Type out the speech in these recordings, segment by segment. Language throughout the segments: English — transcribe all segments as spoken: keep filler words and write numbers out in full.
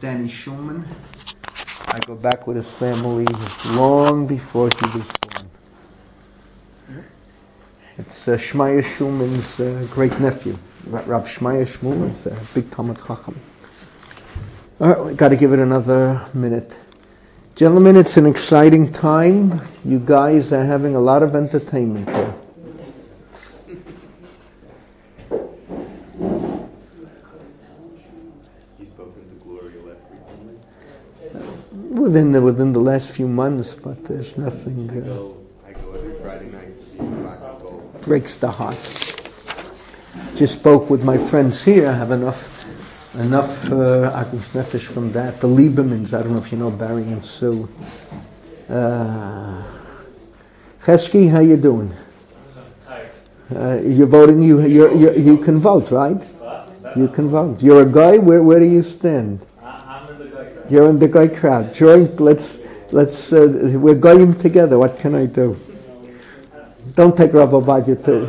Danny Schulman. I go back with his family long before he was born. It's uh, Shmaya Schulman's uh, great nephew, Rav Shmaya Schulman. It's a big Talmud Chacham. All right, we got to give it another minute. Gentlemen, it's an exciting time. You guys are having a lot of entertainment here. You spoken to Gloria Leff recently? Within the within the last few months, but there's nothing. I Uh, go, I go every Friday night to see rock and roll. breaks the heart. Just spoke with my friends here. I have enough enough uh, Agus Nefesh from that. The Liebermans, I don't know if you know Barry and Sue. Uh, Chesky, how you doing? Uh, you're voting. You you you you can vote, right? You can vote. You're a guy. Where where do you stand? I'm in the guy crowd. You're in the guy crowd. Join. Let's let's. Uh, we're going together. What can I do? Don't take Rav Ovadia to.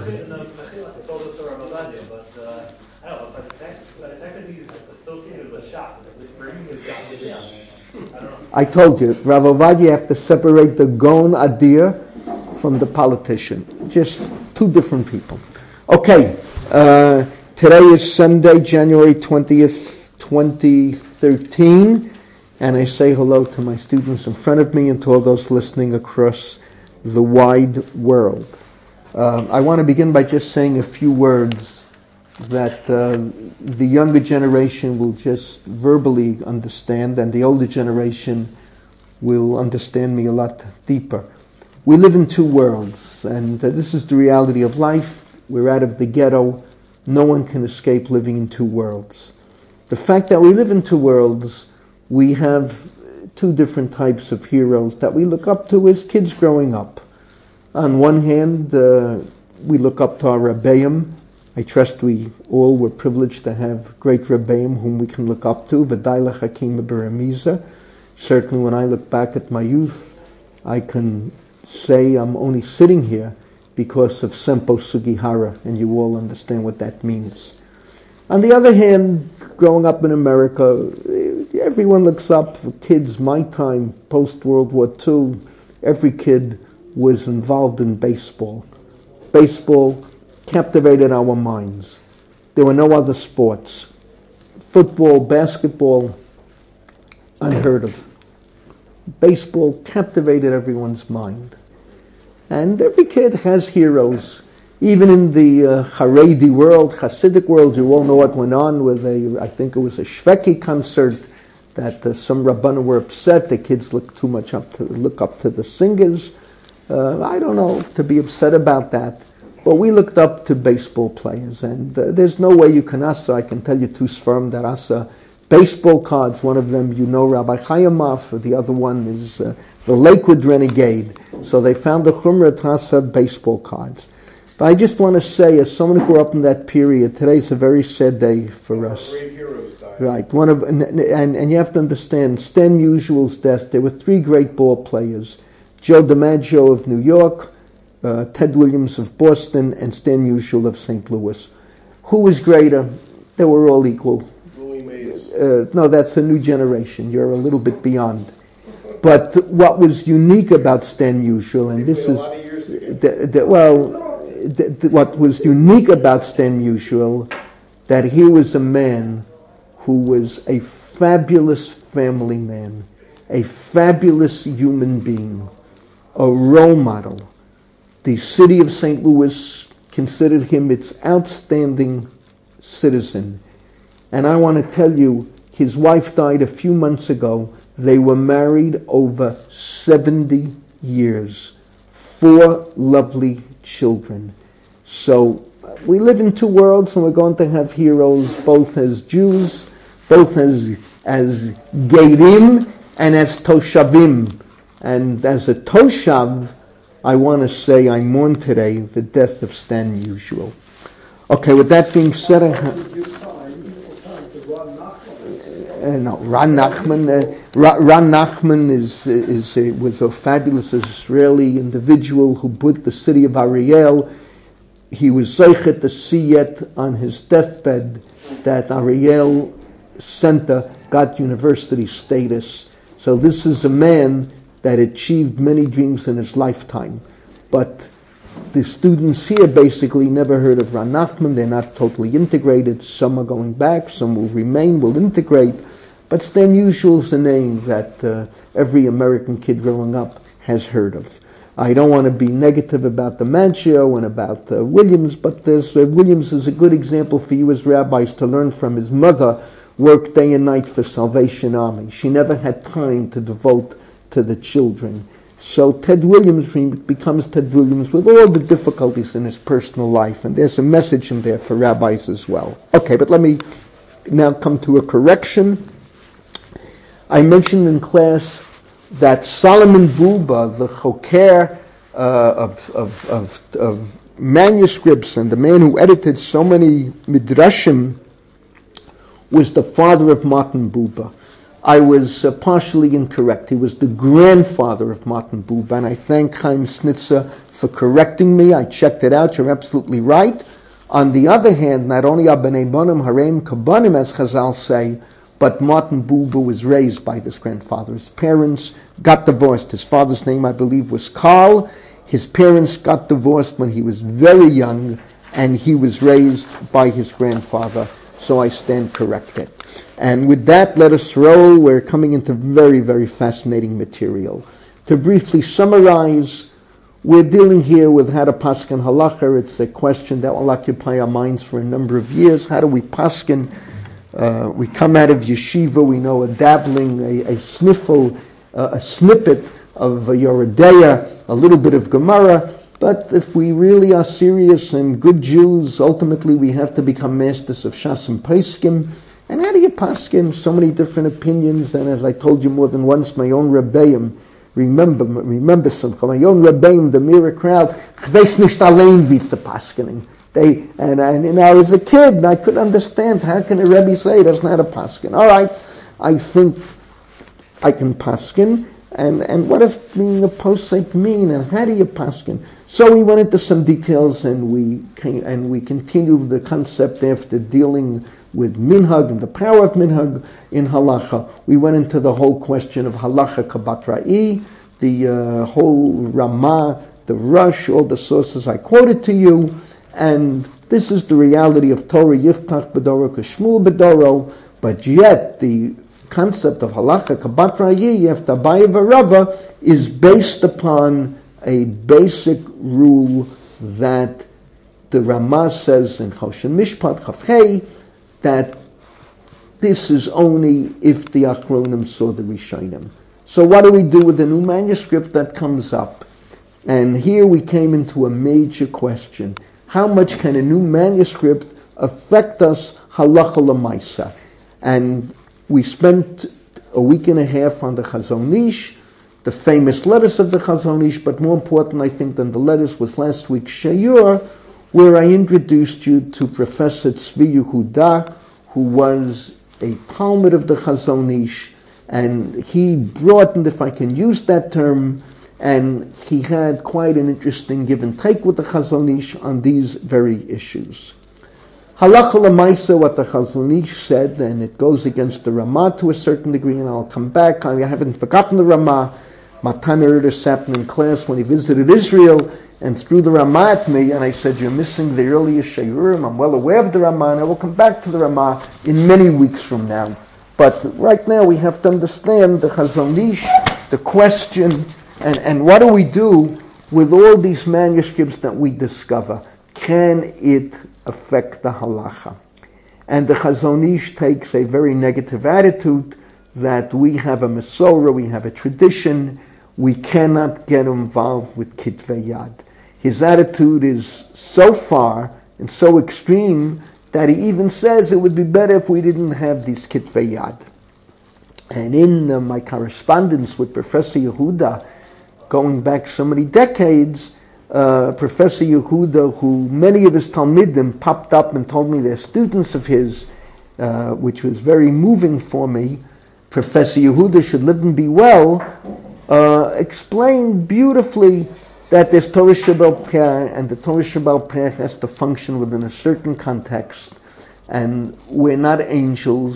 I told you, Rav Ovadia, you have to separate the Gon Adir from the politician. Just two different people. Okay, uh, today is Sunday, January twentieth, twenty thirteen, and I say hello to my students in front of me and to all those listening across the wide world. Uh, I want to begin by just saying a few words that uh, the younger generation will just verbally understand, and the older generation will understand me a lot deeper. We live in two worlds, and uh, this is the reality of life. We're out of the ghetto. No one can escape living in two worlds. The fact that we live in two worlds, we have two different types of heroes that we look up to as kids growing up. On one hand, uh, we look up to our Rebbeim. I trust we all were privileged to have great Rebbeim whom we can look up to. V'day l'chakim b'remiza. Certainly when I look back at my youth, I can say I'm only sitting here because of Sempo Sugihara, and you all understand what that means. On the other hand, growing up in America, everyone looks up for kids. My time, post-World War Two, every kid was involved in baseball. Baseball captivated our minds. There were no other sports. Football, basketball, unheard of. Baseball captivated everyone's mind. And every kid has heroes. Even in the uh, Haredi world, Hasidic world, you all know what went on with a, I think it was a Shveki concert, that uh, some Rabbanim were upset the kids look too much up to look up to the singers. Uh, I don't know to be upset about that. But we looked up to baseball players, and uh, there's no way you can asa. I can tell you two sperm that asa baseball cards. One of them, you know, Rabbi Chayamov. The other one is uh, the Lakewood Renegade. So they found the Chumra Tasa baseball cards. But I just want to say, as someone who grew up in that period, today's a very sad day for us. Great heroes died. Right. One of and, and and you have to understand, Stan Musial's death. There were three great ball players: Joe DiMaggio of New York, Uh, Ted Williams of Boston, and Stan Musial of Saint Louis. Who was greater? They were all equal. Willie Mays. Uh, no, that's a new generation. You're a little bit beyond. But what was unique about Stan Musial, and this is, the, the, well, the, the, what was unique about Stan Musial, that he was a man who was a fabulous family man, a fabulous human being, a role model. The city of Saint Louis considered him its outstanding citizen. And I want to tell you, his wife died a few months ago. They were married over seventy years. Four lovely children. So we live in two worlds, and we're going to have heroes both as Jews, both as, as Geirim, and as Toshavim. And as a Toshav, I want to say I mourn today the death of Stan Musial. Okay, with that being said, I have... Uh, no, Ron Nachman. Uh, Ron Nachman is is a, was a fabulous Israeli individual who built the city of Ariel. He was zeichet to see yet on his deathbed that Ariel center got university status. So this is a man that achieved many dreams in his lifetime. But the students here basically never heard of Ran Nachman. They're not totally integrated. Some are going back, some will remain, will integrate. But Stan Usual is a name that uh, every American kid growing up has heard of. I don't want to be negative about DiMaggio and about uh, Williams, but there's, uh, Williams is a good example for you as rabbis to learn from. His mother worked day and night for Salvation Army. She never had time to devote to the children. So Ted Williams becomes Ted Williams with all the difficulties in his personal life, and there's a message in there for rabbis as well. Okay, but let me now come to a correction. I mentioned in class that Solomon Buba, the choker uh, of, of, of, of manuscripts and the man who edited so many midrashim, was the father of Matan Buba. I was uh, partially incorrect. He was the grandfather of Matan Buba, and I thank Chaim Snitzer for correcting me. I checked it out. You're absolutely right. On the other hand, not only are B'nai Bonim Harem Kabanim, as Chazal say, but Matan Buba was raised by this grandfather. His parents got divorced. His father's name, I believe, was Karl. His parents got divorced when he was very young, and he was raised by his grandfather. So I stand corrected. And with that, let us roll. We're coming into very, very fascinating material. To briefly summarize, we're dealing here with how to paskin halacha. It's a question that will occupy our minds for a number of years. How do we paskin? Uh, we come out of yeshiva, we know a dabbling, a, a sniffle, uh, a snippet of a Yoredeya, a little bit of Gemara. But if we really are serious and good Jews, ultimately we have to become masters of Shas and Peskim. And how do you paskin? So many different opinions. And as I told you more than once, my own Rebbeim, remember, remember something, my own Rebbeim, the Mira crowd, ich weiß nicht allein wie zu paskening. They, and, and, and I was a kid, and I couldn't understand, how can a Rebbe say that's not a paskin? All right, I think I can paskin. And and what does being a posek mean, and how do you paskin? So we went into some details, and we came, and we continued the concept after dealing with minhag and the power of minhag in halacha. We went into the whole question of halacha kabat ra'i, the uh, whole Ramah, the Rush, all the sources I quoted to you, and this is the reality of Torah Yiftach B'doro Kashmul B'doro, but yet the concept of halacha kabat ra'i after Abaye v'Rava is based upon a basic rule that the Ramah says in Choshen Mishpat Chafhei, that this is only if the Achronim saw the Rishonim. So what do we do with the new manuscript that comes up? And here we came into a major question. How much can a new manuscript affect us halacha l'maisa? And we spent a week and a half on the Chazon Ish, the famous letters of the Chazon Ish, but more important, I think, than the letters was last week's Shayur, where I introduced you to Professor Tzvi Yehuda, who was a Talmud of the Chazon Ish, and he broadened, if I can use that term, and he had quite an interesting give and take with the Chazon Ish on these very issues. Halacha l'maisa, what the Chazon Ish said, and it goes against the Ramah to a certain degree, and I'll come back. I haven't forgotten the Ramah. Matan Erder sat in class when he visited Israel and threw the Ramah at me, and I said, you're missing the earliest Shayurim. I'm well aware of the Ramah, and I will come back to the Ramah in many weeks from now. But right now we have to understand the Chazon Ish, the question, and, and what do we do with all these manuscripts that we discover? Can it affect the halacha? And the Chazon Ish takes a very negative attitude that we have a Masorah, we have a tradition, we cannot get involved with Kitvei Yad. His attitude is so far and so extreme that he even says it would be better if we didn't have these Kitvei Yad. And in uh, my correspondence with Professor Yehuda, going back so many decades, Uh, Professor Yehuda, who many of his Talmidim popped up and told me they're students of his, uh, which was very moving for me. Professor Yehuda should live and be well, uh, explained beautifully that there's Torah Sheba'al Peh, and the Torah Sheba'al Peh has to function within a certain context, and we're not angels,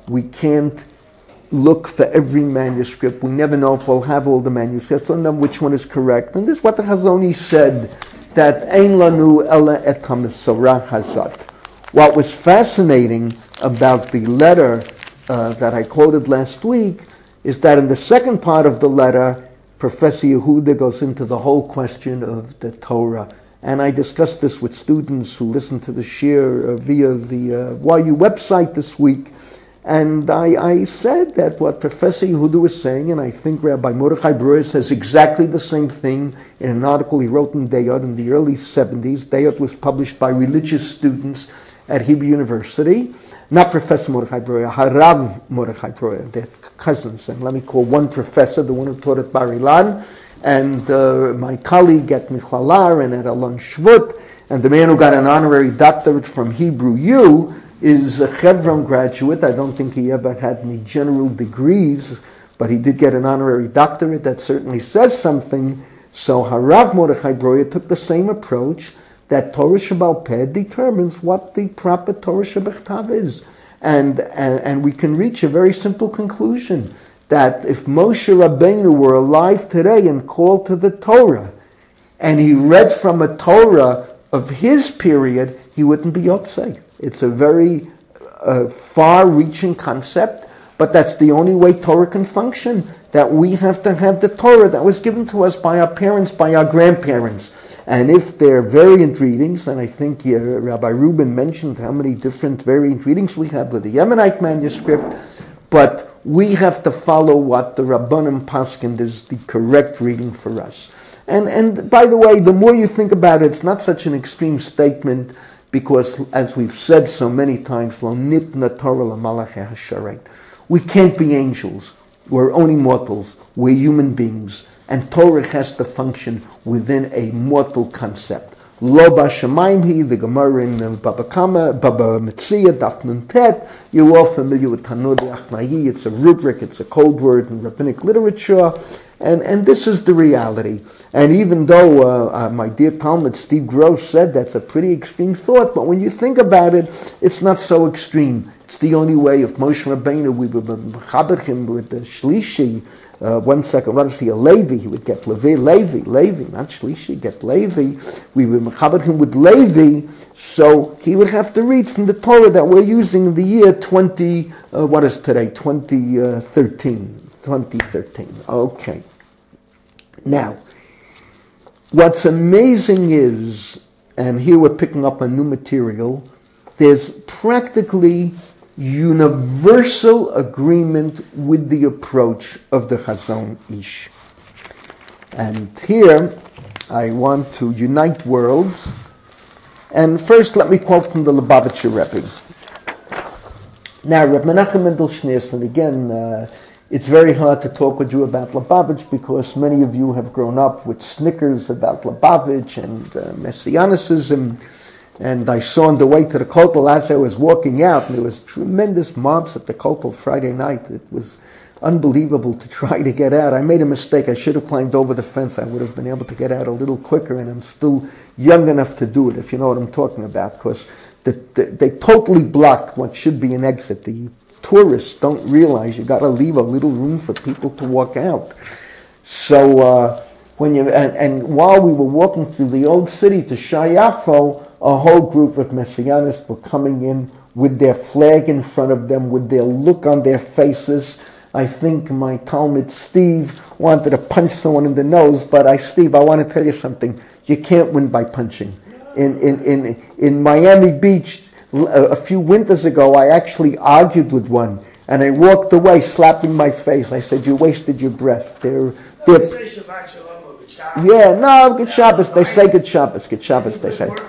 We can't look for every manuscript. We never know if we'll have all the manuscripts. Don't know which one is correct. And this is what the Chazoni said, that Ein lanu ela et hamisora hazat. What was fascinating about the letter uh, that I quoted last week is that in the second part of the letter, Professor Yehuda goes into the whole question of the Torah. And I discussed this with students who listen to the shir uh, via the uh, Y U website this week. And I, I said that what Professor Yehuda was saying, and I think Rabbi Mordechai Breuer says exactly the same thing in an article he wrote in Deyot in the early seventies. Deyot was published by religious students at Hebrew University. Not Professor Mordechai Breuer, Harav Mordechai Breuer, they're cousins. And let me call one professor, the one who taught at Bar Ilan, and uh, my colleague at Michalar and at Alon Shvut, and the man who got an honorary doctorate from Hebrew U is a Chevron graduate. I don't think he ever had any general degrees, but he did get an honorary doctorate. That certainly says something. So Harav Mordechai Breuer took the same approach, that Torah Shebaal Peh determines what the proper Torah Shebechtav is. And, and, and we can reach a very simple conclusion, that if Moshe Rabbeinu were alive today and called to the Torah, and he read from a Torah of his period, he wouldn't be Yotzei. It's a very uh, far-reaching concept, but that's the only way Torah can function, that we have to have the Torah that was given to us by our parents, by our grandparents. And if they're variant readings, and I think uh, Rabbi Rubin mentioned how many different variant readings we have with the Yemenite manuscript, but we have to follow what the Rabbanim Paskin is the correct reading for us. And and by the way, the more you think about it, it's not such an extreme statement, because as we've said so many times, Lo nitna Torah l'malachei hasharet. We can't be angels. We're only mortals. We're human beings. And Torah has to function within a mortal concept. Lo b'shamayim hi, the Gemara in Baba Kama, Baba Metzia, Daf Nun Tet. You're all familiar with Tanud Achnai. It's a rubric, it's a code word in rabbinic literature. And and this is the reality. And even though uh, uh, my dear Talmud Steve Gross said that's a pretty extreme thought, but when you think about it, it's not so extreme. It's the only way. If Moshe Rabbeinu, we would mechaber him with the Shlishi, uh, one second, what is he, a Levi, he would get Levi, Levi, Levi, not Shlishi, get Levi. We would mechaber him with Levi, so he would have to read from the Torah that we're using in the year twenty, uh, what is today, twenty thirteen. twenty thirteen. Okay. Now, what's amazing is, and here we're picking up a new material, there's practically universal agreement with the approach of the Chazon Ish. And here I want to unite worlds. And first let me quote from the Lubavitcher Rebbe. Now, Reb Menachem Mendel Schneerson, again, uh, it's very hard to talk with you about Lubavitch because many of you have grown up with Snickers about Lubavitch and uh, Messianicism. And I saw on the way to the Kotel as I was walking out, and there was tremendous mobs at the Kotel Friday night. It was unbelievable to try to get out. I made a mistake. I should have climbed over the fence. I would have been able to get out a little quicker, and I'm still young enough to do it, if you know what I'm talking about, because the, the, they totally blocked what should be an exit. The tourists don't realize you got to leave a little room for people to walk out. So uh, when you and, and while we were walking through the old city to Shai Yafo, a whole group of Messianists were coming in with their flag in front of them, with their look on their faces. I think my Talmud Steve wanted to punch someone in the nose, but I, Steve, I want to tell you something. You can't win by punching. In in in in Miami Beach, a few winters ago, I actually argued with one, and I walked away slapping my face. I said, "You wasted your breath." They're, they're yeah, no, good Shabbos. They say good Shabbos. Good Shabbos. They say.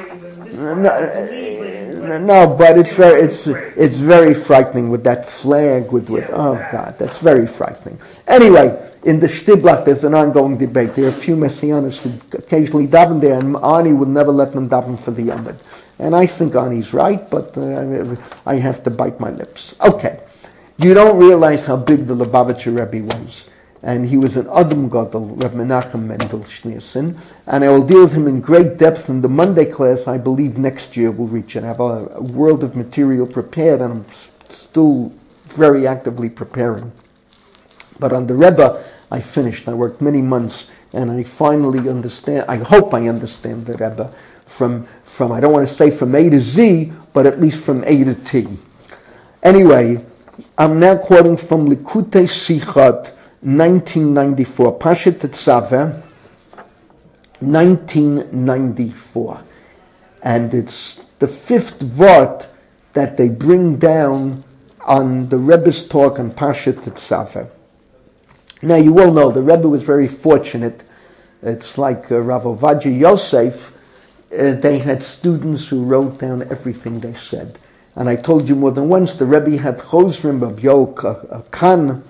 No, no, but it's very, it's it's very frightening with that flag. With with oh God, that's very frightening. Anyway, in the Shtiblach, there's an ongoing debate. There are a few Messianists who occasionally daven there, and Ani would never let them daven for the Yomid. And I think Ani's right, but uh, I have to bite my lips. Okay, you don't realize how big the Lubavitcher Rebbe was. And he was an Adam Gadol, Reb Menachem Mendel Schneerson, and I will deal with him in great depth in the Monday class. I believe next year we'll reach it. I have a, a world of material prepared, and I'm s- still very actively preparing. But on the Rebbe, I finished. I worked many months, and I finally understand, I hope I understand the Rebbe from, from I don't want to say from A to Z, but at least from A to T. Anyway, I'm now quoting from Likutei Sichot, nineteen ninety-four, Pashat Tetzaveh, nineteen ninety-four. And it's the fifth vort that they bring down on the Rebbe's talk on Pashat Tetzaveh. Now, you all know the Rebbe was very fortunate. It's like uh, Rav Ovadia Yosef. Uh, they had students who wrote down everything they said. And I told you more than once, the Rebbe had Chosrim of Yok Khan.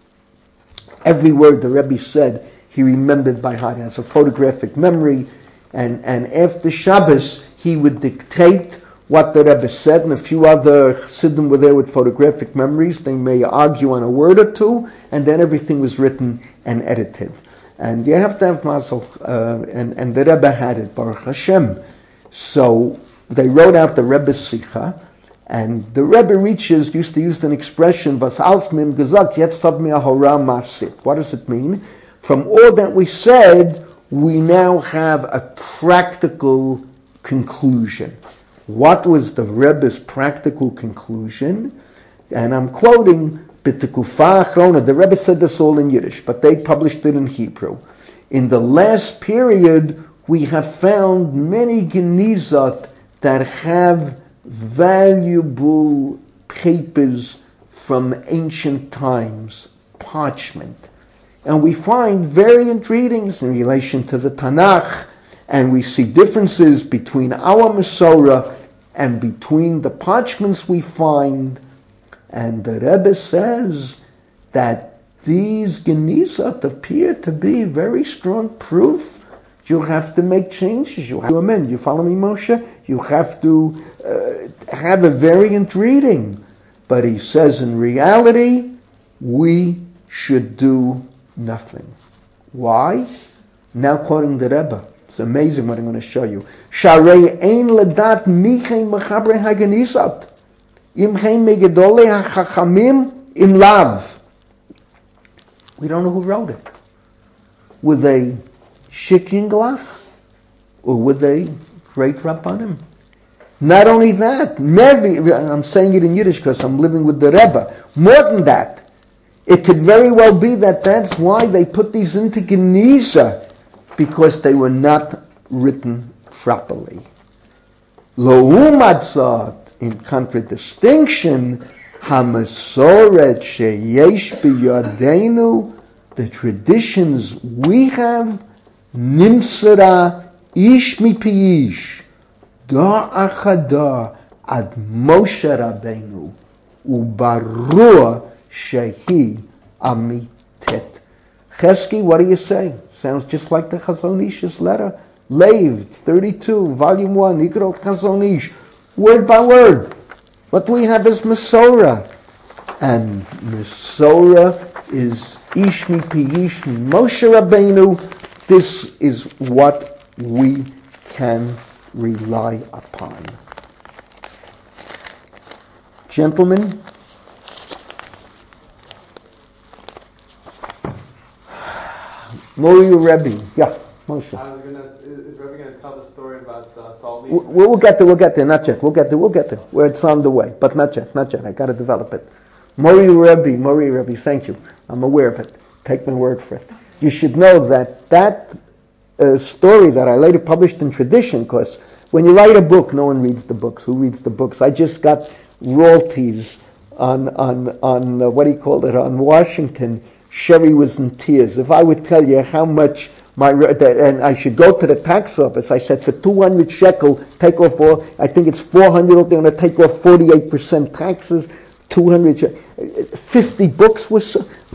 Every word the Rebbe said, he remembered by heart. He has a photographic memory. And, and after Shabbos, he would dictate what the Rebbe said, and a few other Chassidim were there with photographic memories. They may argue on a word or two, and then everything was written and edited. And you have to have mazel, uh, and, and the Rebbe had it, Baruch Hashem. So they wrote out the Rebbe's Sikha, and the Rebbe reaches, used to use an expression, Was als mim gesagt, jetzt hab mir hora masit. What does it mean? From all that we said, we now have a practical conclusion. What was the Rebbe's practical conclusion? And I'm quoting, B'tekufa achrona. The Rebbe said this all in Yiddish, but they published it in Hebrew. In the last period, we have found many genizot that have valuable papers from ancient times, parchment. And we find variant readings in relation to the Tanakh, and we see differences between our Masorah and between the parchments we find. And the Rebbe says that these genizot appear to be very strong proof. You have to make changes. You have to amend. You follow me, Moshe? You have to uh, have a variant reading. But he says in reality, we should do nothing. Why? Now quoting the Rebbe. It's amazing what I'm going to show you. Sharei ein ledat michein mechabre hagenizot. Imchein megedole hachachamim im lav. We don't know who wrote it. Were they Shikhinglach? Or were they great Rabbanim? Not only that, Mevi, I'm saying it in Yiddish because I'm living with the Rebbe. More than that, it could very well be that that's why they put these into Geniza, because they were not written properly. Lo umatzot, in contradistinction, hamasoret sheyesh b'yadenu, the traditions we have, nimsara ish mipi ish, dar achadar ad Moshe Rabbeinu, ubarua shehi amitet. Chesky, what do you say? Sounds just like the Chazon Ish's letter. Leiv, thirty-two, volume one, Ikrot Chazon Ish, word by word. What we have is Masorah. And Masorah is Ish mipi ish Moshe Rabbeinu. This is what we can rely upon. Gentlemen, Mori Rebbe, yeah, Moshe. I was gonna. Is, is Rebbe gonna tell the story about uh, Saul? We'll, we'll get there. We'll get there. Not yet. We'll get there. We'll get there. Where it's on the way, but not yet. Not yet. I got to develop it. Mori Rebbe, Mori Rebbe. Thank you. I'm aware of it. Take my word for it. You should know that that uh, story that I later published in Tradition, because when you write a book, no one reads the books. Who reads the books? I just got royalties on on on uh, what do you call it? On Washington. Sherry was in tears. If I would tell you how much my, and I should go to the tax office, I said for two hundred shekel, take off all, I think it's four hundred, they're going to take off forty-eight percent taxes, two hundred, fifty books was,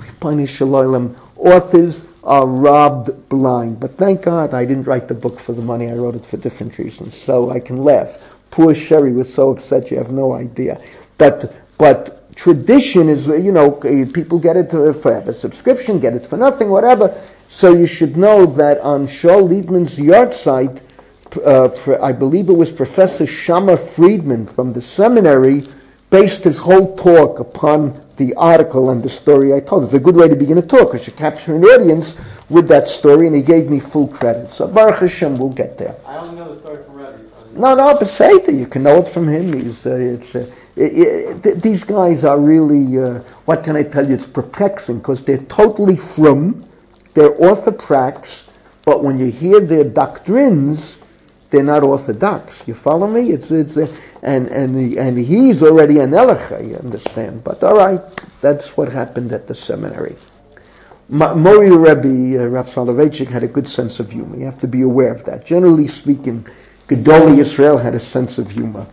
authors are robbed blind. But thank God I didn't write the book for the money, I wrote it for different reasons, so I can laugh. Poor Sherry was so upset, you have no idea. But, but, Tradition is, you know, people get it for a subscription, get it for nothing, whatever. So you should know that on Shaul Liebman's yard site, uh, I believe it was Professor Shama Friedman from the seminary based his whole talk upon the article and the story I told. It's a good way to begin a talk, because you capture an audience with that story, and he gave me full credit. So Baruch Hashem, we'll get there. I only know the story from Rebbe. So No, no, but say it. You can know it from him. He's, uh, it's, uh, it, it, th- these guys are really, uh, what can I tell you, it's perplexing, because they're totally frum, they're orthoprax, but when you hear their doctrines, they're not orthodox. You follow me? It's it's uh, and and he, and he's already an Elicha, you understand? But all right, that's what happened at the seminary. Ma- Mori Rebbe, uh, Rav Soloveitchik, had a good sense of humor. You have to be aware of that. Generally speaking, Gedolei Yisrael had a sense of humor.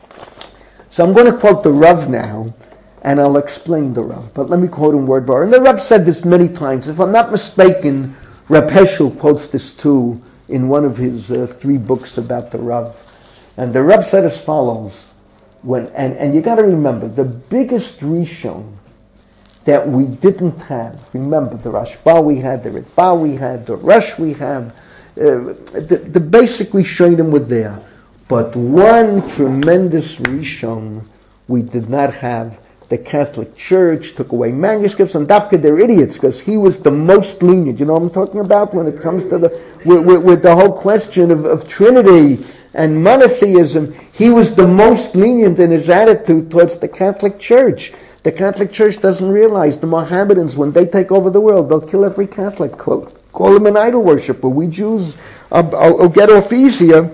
So I'm going to quote the Rav now, and I'll explain the Rav. But let me quote him word by word. And the Rav said this many times. If I'm not mistaken, Reb Heschel quotes this too in one of his uh, three books about the Rav. And the Rav said as follows, when and, and you got to remember, the biggest Rishon that we didn't have, remember the Rashba we had, the Ritba we had, the Rush we have, uh, the, the basic Rishonim were there. But one tremendous Rishon we did not have. The Catholic Church took away manuscripts, and Dafka, they're idiots, because he was the most lenient. You know what I'm talking about when it comes to the, with, with, with the whole question of, of Trinity and monotheism. He was the most lenient in his attitude towards the Catholic Church. The Catholic Church doesn't realize the Mohammedans, when they take over the world, they'll kill every Catholic. Call, call him an idol worshiper. We Jews will uh, uh, get off easier,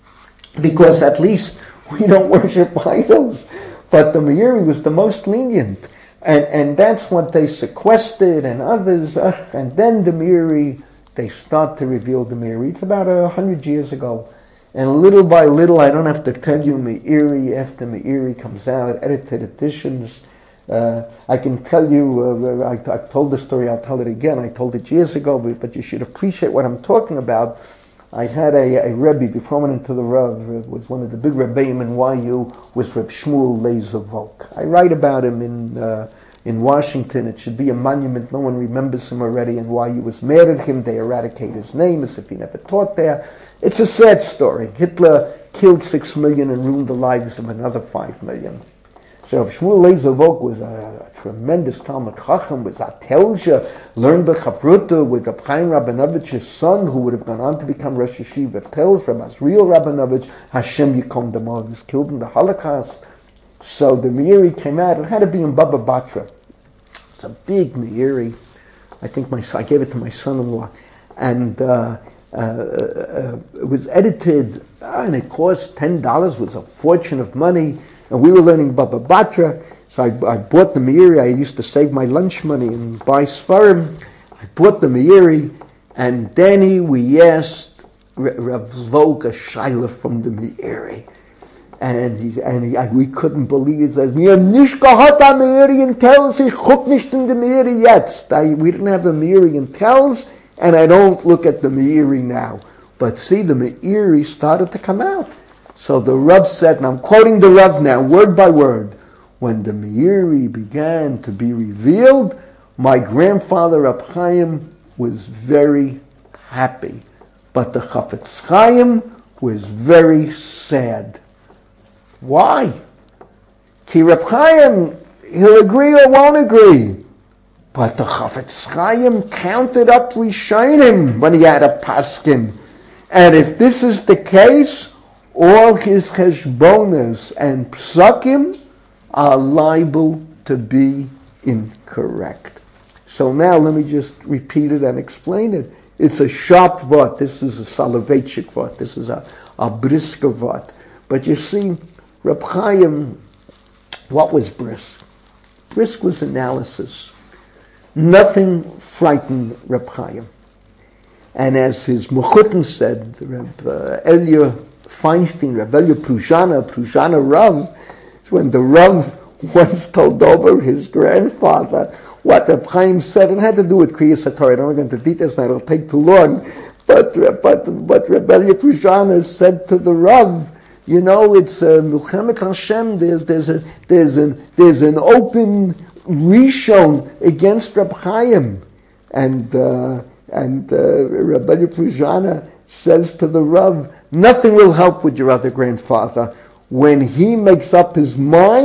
because at least we don't worship idols. But the Meiri was the most lenient. And and that's what they sequestered, and others. Uh, and then the Meiri, they start to reveal the Meiri. It's about a hundred years ago. And little by little, I don't have to tell you, Meiri after Meiri comes out, edited editions. Uh, I can tell you, uh, I, I've told the story, I'll tell it again. I told it years ago, but, but you should appreciate what I'm talking about. I had a, a Rebbe, before I went into the Rav, uh, was one of the big Rebbeim in Y U, was Reb Shmuel Leizer Volk. I write about him in uh, in Washington. It should be a monument. No one remembers him already, and Y U was mad at him. They eradicate his name as if he never taught there. It's a sad story. Hitler killed six million and ruined the lives of another five million. So Shmuel Leizer Volk was a, a tremendous Talmud Chacham, was a Telja, learned by Chavruta with Reb Chaim Rabinovich's son, who would have gone on to become Rosh Yeshiva Pels, from Azriel Rabinovich. Hashem Yikom Damo, he was killed in the Holocaust. So the Meiri came out. It had to be in Baba Batra. It's a big Meiri. I think my I gave it to my son-in-law, and uh, uh, uh, it was edited, uh, and it cost ten dollars. Was a fortune of money. And we were learning Baba Batra, so I, I bought the Meiri. I used to save my lunch money and buy Sfarim. I bought the Meiri, and then we asked Rav Volk a shaila from the Meiri. And, he, and he, we couldn't believe it. He says, "Wir haben nicht gehabt a Meiri in Telz, ich guck nicht in the Meiri jetzt." I, we didn't have a Meiri in Telz, and I don't look at the Meiri now. But see, the Meiri started to come out. So the Rav said, and I'm quoting the Rav now, word by word, when the Meiri began to be revealed, my grandfather Reb Chaim was very happy. But the Chafetz Chaim was very sad. Why? Ki Reb Chaim, he'll agree or won't agree. But the Chafetz Chaim counted up Rishonim when he had a paskin. And if this is the case, all his cheshbonas and psakim are liable to be incorrect. So now let me just repeat it and explain it. It's a sharp vot. This is a Soloveitchik vot. This is a, a brisker vot. But you see, Reb Chaim, what was brisk? Brisk was analysis. Nothing frightened Reb Chaim. And as his Mechutin said, Reb uh, Elia Feinstein, Reb Elia Pruzhana, Pruzhana Rav, when the Rav once told over his grandfather what Reb Chaim said, and it had to do with Kriyas HaTorah. I don't want to go into details now, it'll take too long. But but but Reb Elia Pruzhana said to the Rav, you know, it's uh, Milchemet Hashem. There's there's a there's an there's an open rishon against Reb Chaim, and uh, and uh, Reb Elia Pruzhana says to the Rav, nothing will help with your other grandfather. When he makes up his mind,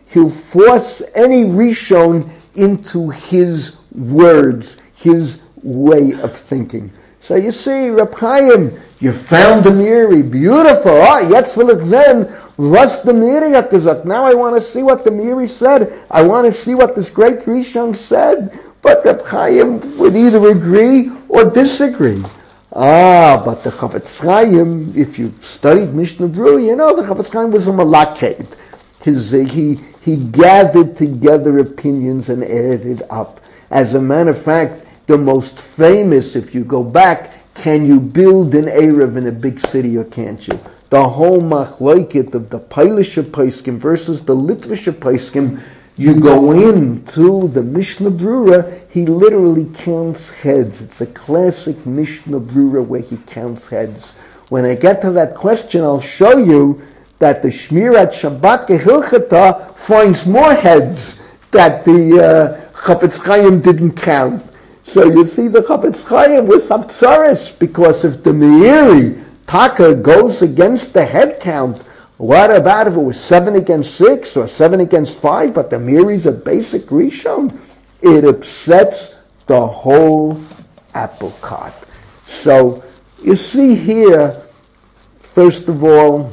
he'll force any Rishon into his words, his way of thinking. So you see, Reb Chaim, you found the Miri, beautiful. Ah, jetzt will ich sehen, was the Miri hat gesagt. Now I want to see what the Miri said. I want to see what this great Rishon said. But Reb Chaim would either agree or disagree. Ah, but the Chafetz Chaim, if you've studied Mishnah Berurah, you know the Chafetz Chaim was a malaked. His, uh, he, he gathered together opinions and added up. As a matter of fact, the most famous, if you go back, can you build an Erev in a big city or can't you? The whole machloket of the Polish Poskim versus the Litvish Poskim, you go into the Mishnah Berurah, he literally counts heads. It's a classic Mishnah Berurah where he counts heads. When I get to that question, I'll show you that the Shmirat Shabbat Gehilchata finds more heads that the uh, Chafetz Chaim didn't count. So you see, the Chafetz Chaim was Hafzaris, because if the Meiri Taka goes against the head count, what about if it was seven against six or seven against five, but the Meiri's a basic Rishon? It upsets the whole apple cart. So you see here, first of all,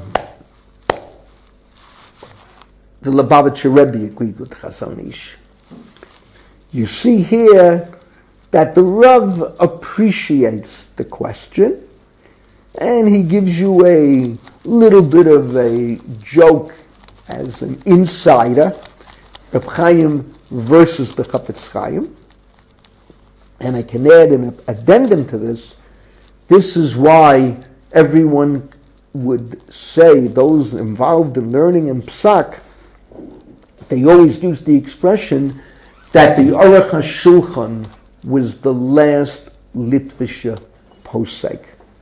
the Lubavitcher Rebbe agreed with Chazon Ish. You see here that the Rav appreciates the question, and he gives you a little bit of a joke as an insider, Reb Chaim versus the Chafetz Chaim. And I can add an addendum to this. This is why everyone would say, those involved in learning in Psak, they always use the expression that the Aruch HaShulchan was the last Litvische posek.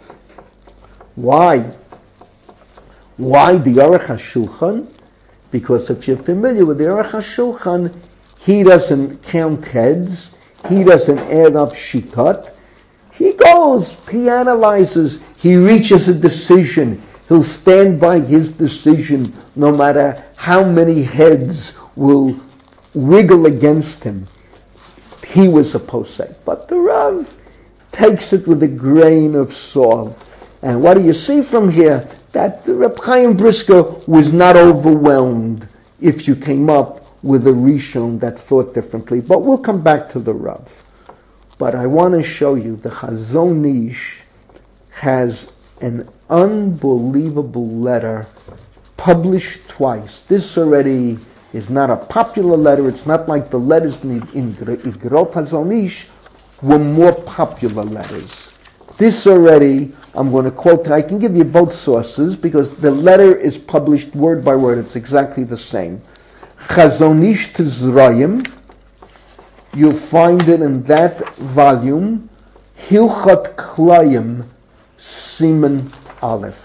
Why? Why the Aruch HaShulchan? Because if you're familiar with the Aruch HaShulchan, he doesn't count heads, he doesn't add up shitot. He goes, he analyzes, he reaches a decision. He'll stand by his decision no matter how many heads will wiggle against him. He was a posek. But the Rav takes it with a grain of salt. And what do you see from here? That the Reb Chaim Brisker was not overwhelmed if you came up with a Rishon that thought differently. But we'll come back to the Rav. But I want to show you the Chazon Ish has an unbelievable letter published twice. This already is not a popular letter. It's not like the letters in, in Igrot Chazon Ish were more popular letters. This already, I'm going to quote, I can give you both sources because the letter is published word by word. It's exactly the same. Chazon Ish Tizrayim, you'll find it in that volume, Hilchot Klayim, Siman Aleph.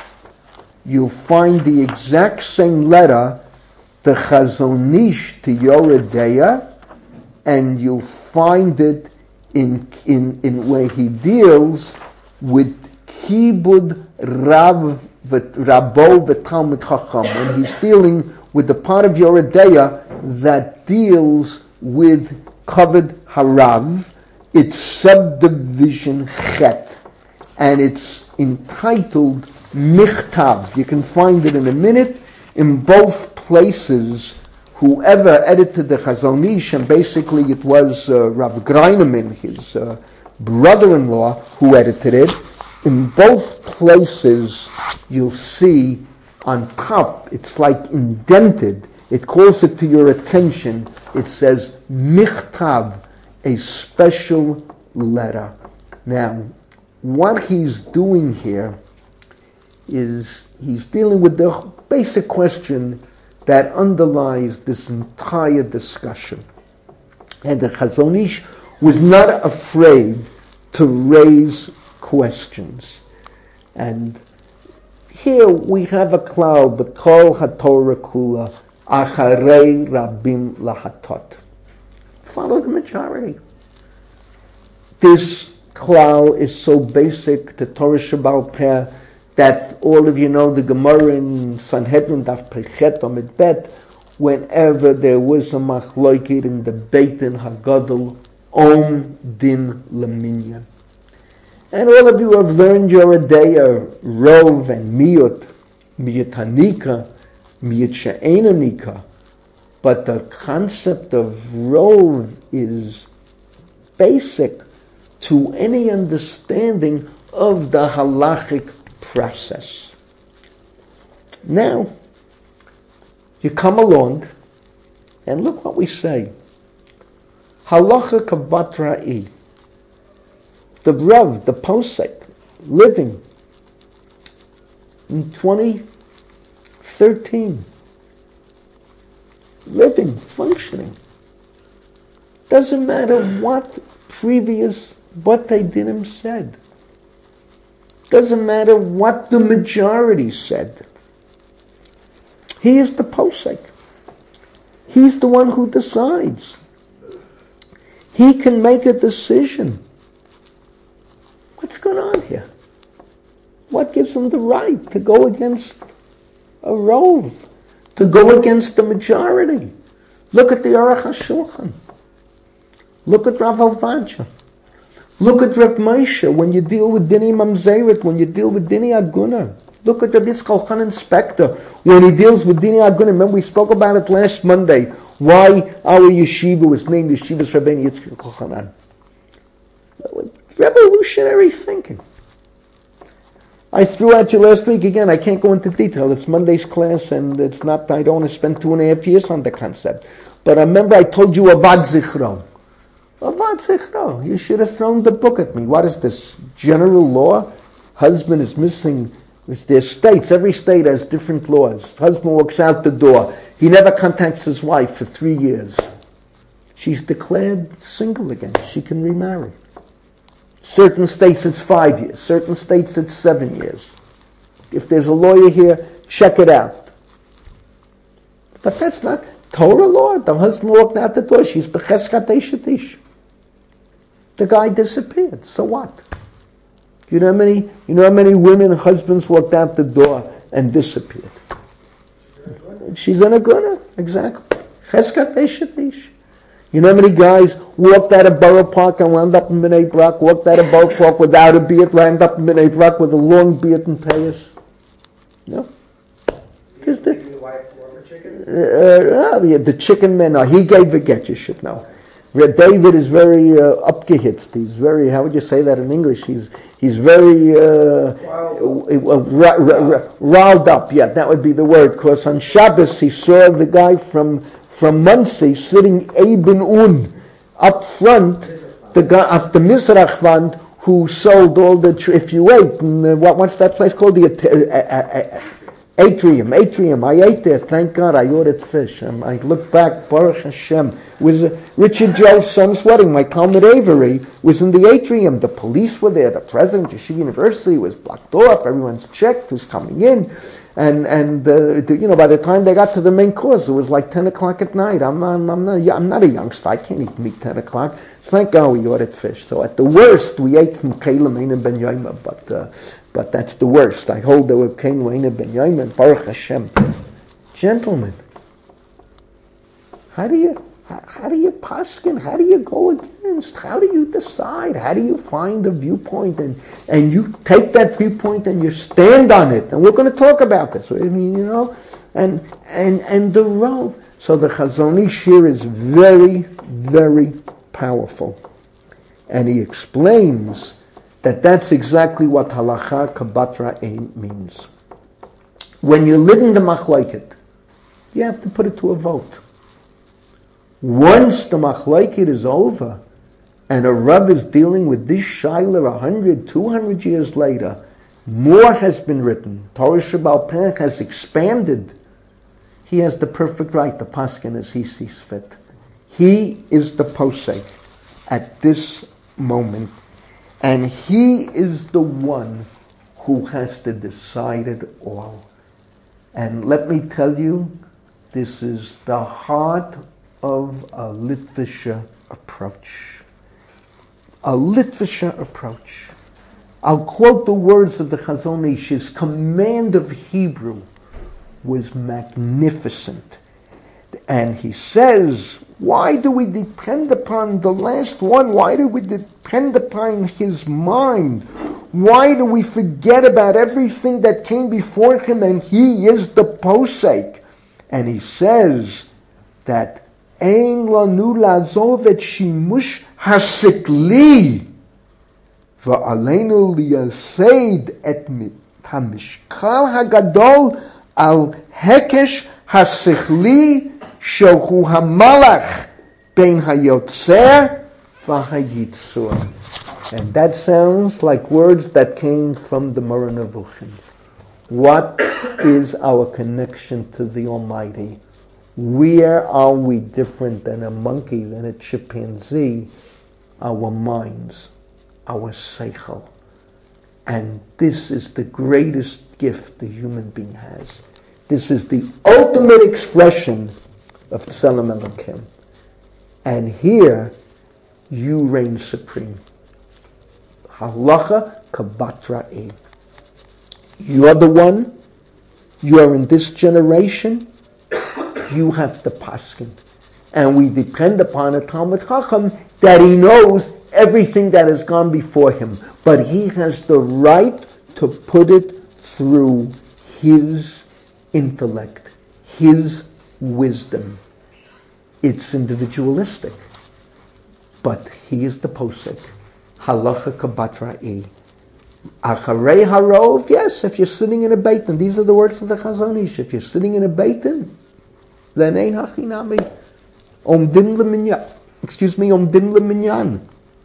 You'll find the exact same letter, the Chazon Ish to Yoredeya, and you'll find it in in in where he deals with Kibud Rav Rabo v'Talmid Chacham, when he's dealing with the part of Yoredeya that deals with covered Harav. It's subdivision Chet, and it's entitled Michtav. You can find it in a minute. In both places, whoever edited the Chazon Ish, and basically it was uh, Rav Greineman, his uh, brother-in-law, who edited it. In both places, you'll see on top, it's like indented. It calls it to your attention. It says Michtav, a special letter. Now, what he's doing here is he's dealing with the basic question that underlies this entire discussion. And the Chazon Ish was not afraid to raise questions. And here we have a cloud, but Kol HaTorah Kula, Acharei Rabim Lahatot. Follow the majority. This cloud is so basic to Torah Sheba'al Peh that all of you know the Gemara in Sanhedrin Daf Pechet Amid Bet. whenever there was a machloket in the Beit Din Hagadol, Om Din Leminyan. And all of you have learned your Adaya, Rov and Miyut, Miyut Hanika, Miyut She'ena Nika. But the concept of Rov is basic to any understanding of the halachic process. Now, you come along, and look what we say. Halacha kavat ra'i. The Rav, the Posek, living in twenty thirteen. Living, functioning. Doesn't matter what previous, what they did him said. Doesn't matter what the majority said. He is the posek. He's the one who decides. He can make a decision. What's going on here? What gives him the right to go against a rove? To go against the majority? Look at the Aruch HaShulchan. Look at Rav Ovadia. Look at Rav Moshe when you deal with Dini Mamzeret, when you deal with Dini Aguna. Look at the Yisrael Khan Inspector when he deals with Dini Aguna. Remember we spoke about it last Monday, why our yeshiva was named Yeshiva Rabbeinu Yitzchak Kochanan. Revolutionary thinking. I threw at you last week, again, I can't go into detail. It's Monday's class and it's not, I don't want to spend two and a half years on the concept. But I remember I told you Avad Zichro. Avad Zichro. You should have thrown the book at me. What is this? General law? Husband is missing. There's states. Every state has different laws. Husband walks out the door. He never contacts his wife for three years. She's declared single again. She can remarry. Certain states it's five years. Certain states it's seven years. If there's a lawyer here, check it out. But that's not Torah law. The husband walked out the door. She's becheskat eishetish. The guy disappeared. So what? You know how many? You know how many women husbands walked out the door and disappeared? She's an aguna, exactly. Cheskat eishetish. You know how many guys walked out of Borough Park and wound up in Bnei Brak, walked out of Borough Park without a beard, wound up in Bnei Brak with a long beard and payas? No? Because the, uh, uh, the, the chicken man, no, he gave a get, you should know. David is very uh, upgehitzt. He's very, how would you say that in English? He's he's very uh, riled, up. riled up. Yeah, that would be the word. Because on Shabbos he saw the guy from from Muncie sitting Eben Un up front, the guy of the Mizrachwand who sold all the, if you ate, and, uh, what, what's that place called? The uh, uh, uh, Atrium, Atrium. I ate there, thank God. I ordered fish. Um, I look back, Baruch Hashem. It was uh, Richard Joe's son's wedding. My Talmud Avery was in the Atrium. The police were there. The president of Yeshiva University was blocked off. Everyone's checked who's coming in. And, and uh, the, you know, by the time they got to the main course, it was like ten o'clock at night. I'm, I'm, I'm, not, I'm not a youngster. I can't eat meat ten o'clock. Thank God we ordered fish. So at the worst, we ate from Kalim and Ben Yaima. But... Uh, But that's the worst. I hold there were Cain, Wayne, Ben Yamin, Baruch Hashem. Gentlemen, how do you how, how do you paskin? How do you go against? How do you decide? How do you find a viewpoint and and you take that viewpoint and you stand on it? And we're going to talk about this. I mean, you know, and and and the road. So the Chazon Ish here is very, very powerful, and he explains that that's exactly what halacha kabatra ein means. When you're living the machlaiket, you have to put it to a vote. Once the machlaiket is over, and a Rav is dealing with this shayla a hundred, two hundred years later, more has been written. Torah Sheba'al Peh has expanded. He has the perfect right to paskin as he sees fit. He is the posek at this moment. And he is the one who has to decide it all. And let me tell you, this is the heart of a Litvisha approach. A Litvisha approach. I'll quote the words of the Chazon Ish. His command of Hebrew was magnificent. And he says, why do we depend upon the last one? Why do we depend upon his mind? Why do we forget about everything that came before him and he is the posek? And he says that Ein lanu lazov et shimush hasikli va'aleinu liyased et hamishkal hagadol al hekesh hasichli shohu hamalach bein hayotzer v'hayitzur. And that sounds like words that came from the Moreh Nevuchim. What is our connection to the Almighty? Where are we different than a monkey, than a chimpanzee? Our minds, our seichel. And this is the greatest gift the human being has. This is the ultimate expression of Tselem Elokim. And here, you reign supreme. Halacha kabatra'i. You are the one. You are in this generation. You have the paskin. And we depend upon a Talmud Chacham that he knows everything that has gone before him. But he has the right to put it through his intellect, his wisdom. It's individualistic. But he is the posek. Halacha kabatra'i. Acharei harov, yes, if you're sitting in a beitin, these are the words of the Chazon Ish. If you're sitting in a beitin, then ein hachinami. Omdim leminyan. Excuse me, omdim leminyan.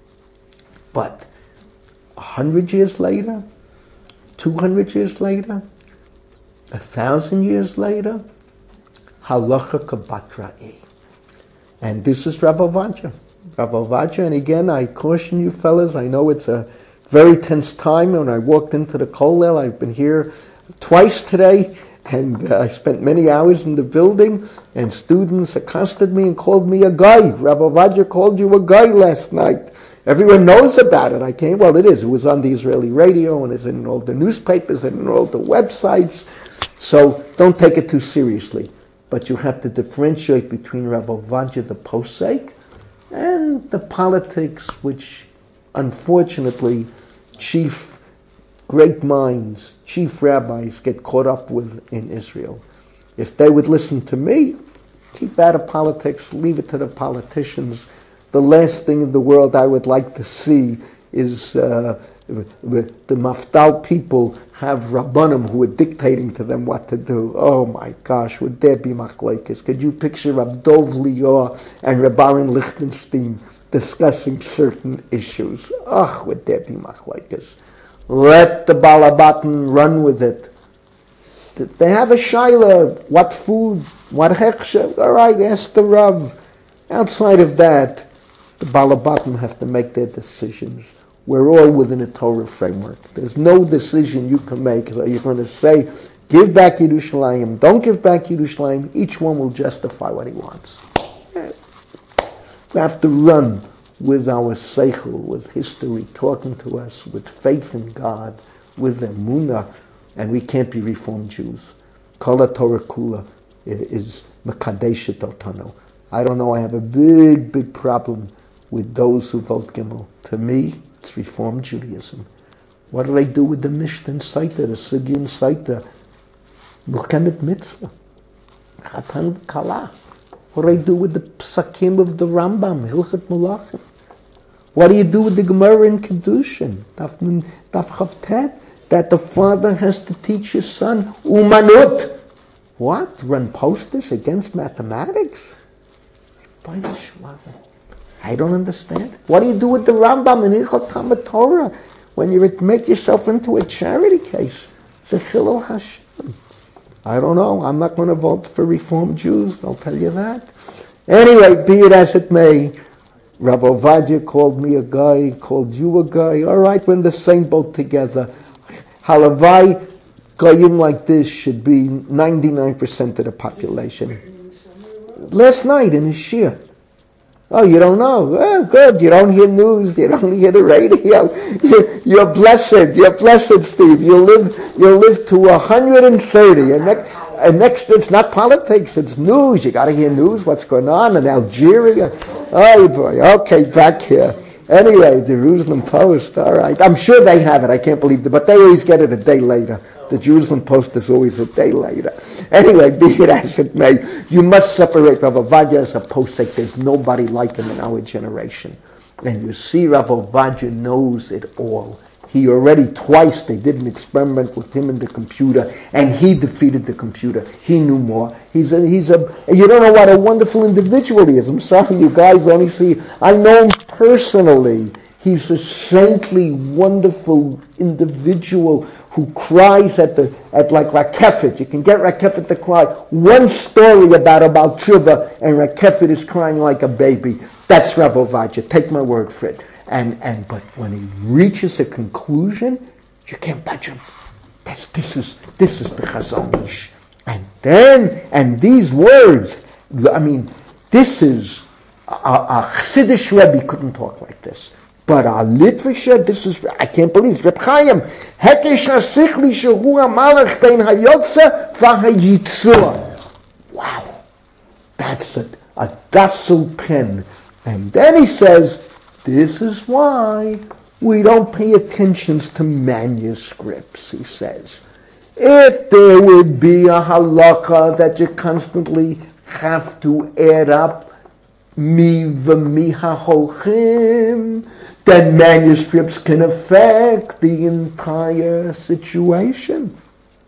But a hundred years later, two hundred years later, a thousand years later, halacha kabatra'i. And this is Rabbi Vajra. Rabbi Vajra, and again, I caution you fellas, I know it's a very tense time. When I walked into the kollel, I've been here twice today, and uh, I spent many hours in the building, and students accosted me and called me a guy. Rabbi Vajra called you a guy last night. Everyone knows about it. I came, well, it is. It was on the Israeli radio, and it's in all the newspapers and in all the websites. So don't take it too seriously. But you have to differentiate between Rabbi Vajra, the posek, and the politics which, unfortunately, chief great minds, chief rabbis get caught up with in Israel. If they would listen to me, keep out of politics, leave it to the politicians. The last thing in the world I would like to see is uh, the, the Mafdal people have Rabbanim who are dictating to them what to do. Oh my gosh, would there be machlokes? Could you picture Rab Dov Lior and Reb Aaron Lichtenstein discussing certain issues? Ach, would there be machlokes? Let the Balabatim run with it. They have a shaila, what food, what heksha, all right, ask the Rav. Outside of that, the Balabatim have to make their decisions. We're all within a Torah framework. There's no decision you can make. So you're going to say, give back Yerushalayim, don't give back Yerushalayim. Each one will justify what he wants. We have to run with our seichel, with history talking to us, with faith in God, with emunah, and we can't be Reformed Jews. Kol Torah Kula is Mekadeshet Otano. I don't know, I have a big, big problem with those who vote Gimel. To me, it's Reformed Judaism. What do they do with the Mishnah Saita, the Sigin Saita? Milchemet Mitzvah. Chatan V'Kala. What do they do with the Psakim of the Rambam, Hilchat Malachim? What do you do with the Gemara in Kedushin, Daf Chavtet, that the father has to teach his son Umanut? What? Run posters against mathematics? I don't understand. What do you do with the Rambam in Hilchot Talmud Torah when you make yourself into a charity case? It's a Chilul Hashem. I don't know. I'm not going to vote for Reformed Jews. I'll tell you that. Anyway, be it as it may, Rabbi Ovadia called me a guy, called you a guy. All right, we're in the same boat together. Halavai, goyim like this should be ninety-nine percent of the population. Last night in his shir. Oh, you don't know? Oh, good. You don't hear news. You don't hear the radio. You're, you're blessed. You're blessed, Steve. You'll live. You'll live to one hundred thirty. And next, and next, it's not politics, it's news. You got to hear news, what's going on in Algeria. Oh, boy. Okay, back here. Anyway, the Jerusalem Post, all right. I'm sure they have it. I can't believe it, but they always get it a day later. The Jerusalem Post is always a day later. Anyway, be it as it may, you must separate Rav Ovadia as a posek. There's nobody like him in our generation. And you see, Rav Ovadia knows it all. He already twice, they did an experiment with him and the computer, and he defeated the computer. He knew more. He's a, he's a, you don't know what a wonderful individual he is. I'm sorry, you guys only see, I know him personally. He's a saintly, wonderful individual who cries at the, at like Rakefet. You can get Rakefet to cry. One story about about Tshuva, and Rakefet is crying like a baby. That's Rav Ovadia. Take my word for it. And and but when he reaches a conclusion, you can't touch him. That's, this is this is the Chazon Ish. And then and these words, I mean, this is a, a Chassidish Rebbe couldn't talk like this. But a Litvisher, this is I can't believe it. Reb Chaim, Hekesh Asichli Shehu HaMalach Bein Hayotze VaHayitzur. Wow, that's a a docile pen. And then he says, this is why we don't pay attention to manuscripts, he says. If there would be a halakha that you constantly have to add up, mi v'mi ha'holchim, then manuscripts can affect the entire situation.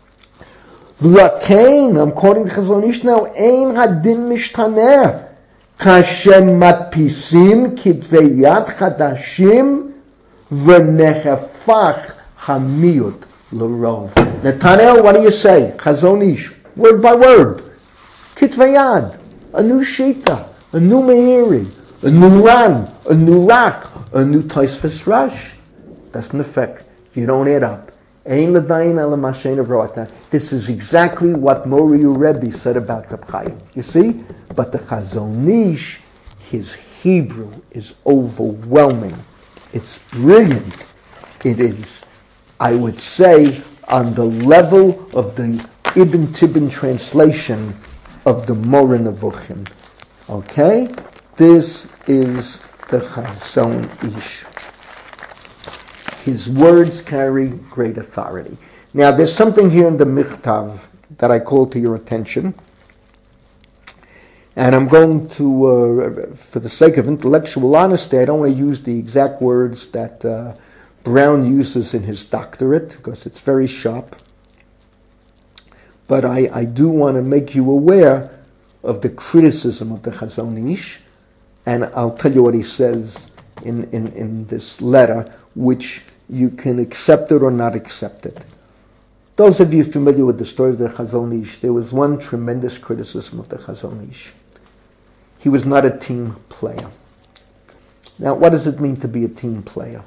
V'lakein, I'm quoting Chazon Ish now, ein hadin mishtaneh. Hashem matpisim kitvei yad chadashim v'nehefach hamiyut l'rov. Netanel, what do you say? Chazon Ish, word by word. Kitvei yad, a new shita, a new meiri, a new ran, a new rak, a new Tosfos Rash. Doesn't affect. You don't add up. Ein l'dayin ala mashen avrota. This is exactly what Moriu Rebbe said about Reb Chaim. You see? But the Chazon Ish, his Hebrew is overwhelming. It's brilliant. It is, I would say, on the level of the Ibn Tibbon translation of the Moreh Nevuchim. Okay? This is the Chazon Ish. His words carry great authority. Now, there's something here in the Michtav that I call to your attention. And I'm going to, uh, for the sake of intellectual honesty, I don't want to use the exact words that uh, Brown uses in his doctorate, because it's very sharp. But I, I do want to make you aware of the criticism of the Chazon Ish, and I'll tell you what he says in, in, in this letter, which you can accept it or not accept it. Those of you familiar with the story of the Chazon Ish, there was one tremendous criticism of the Chazon Ish. He was not a team player. Now, what does it mean to be a team player?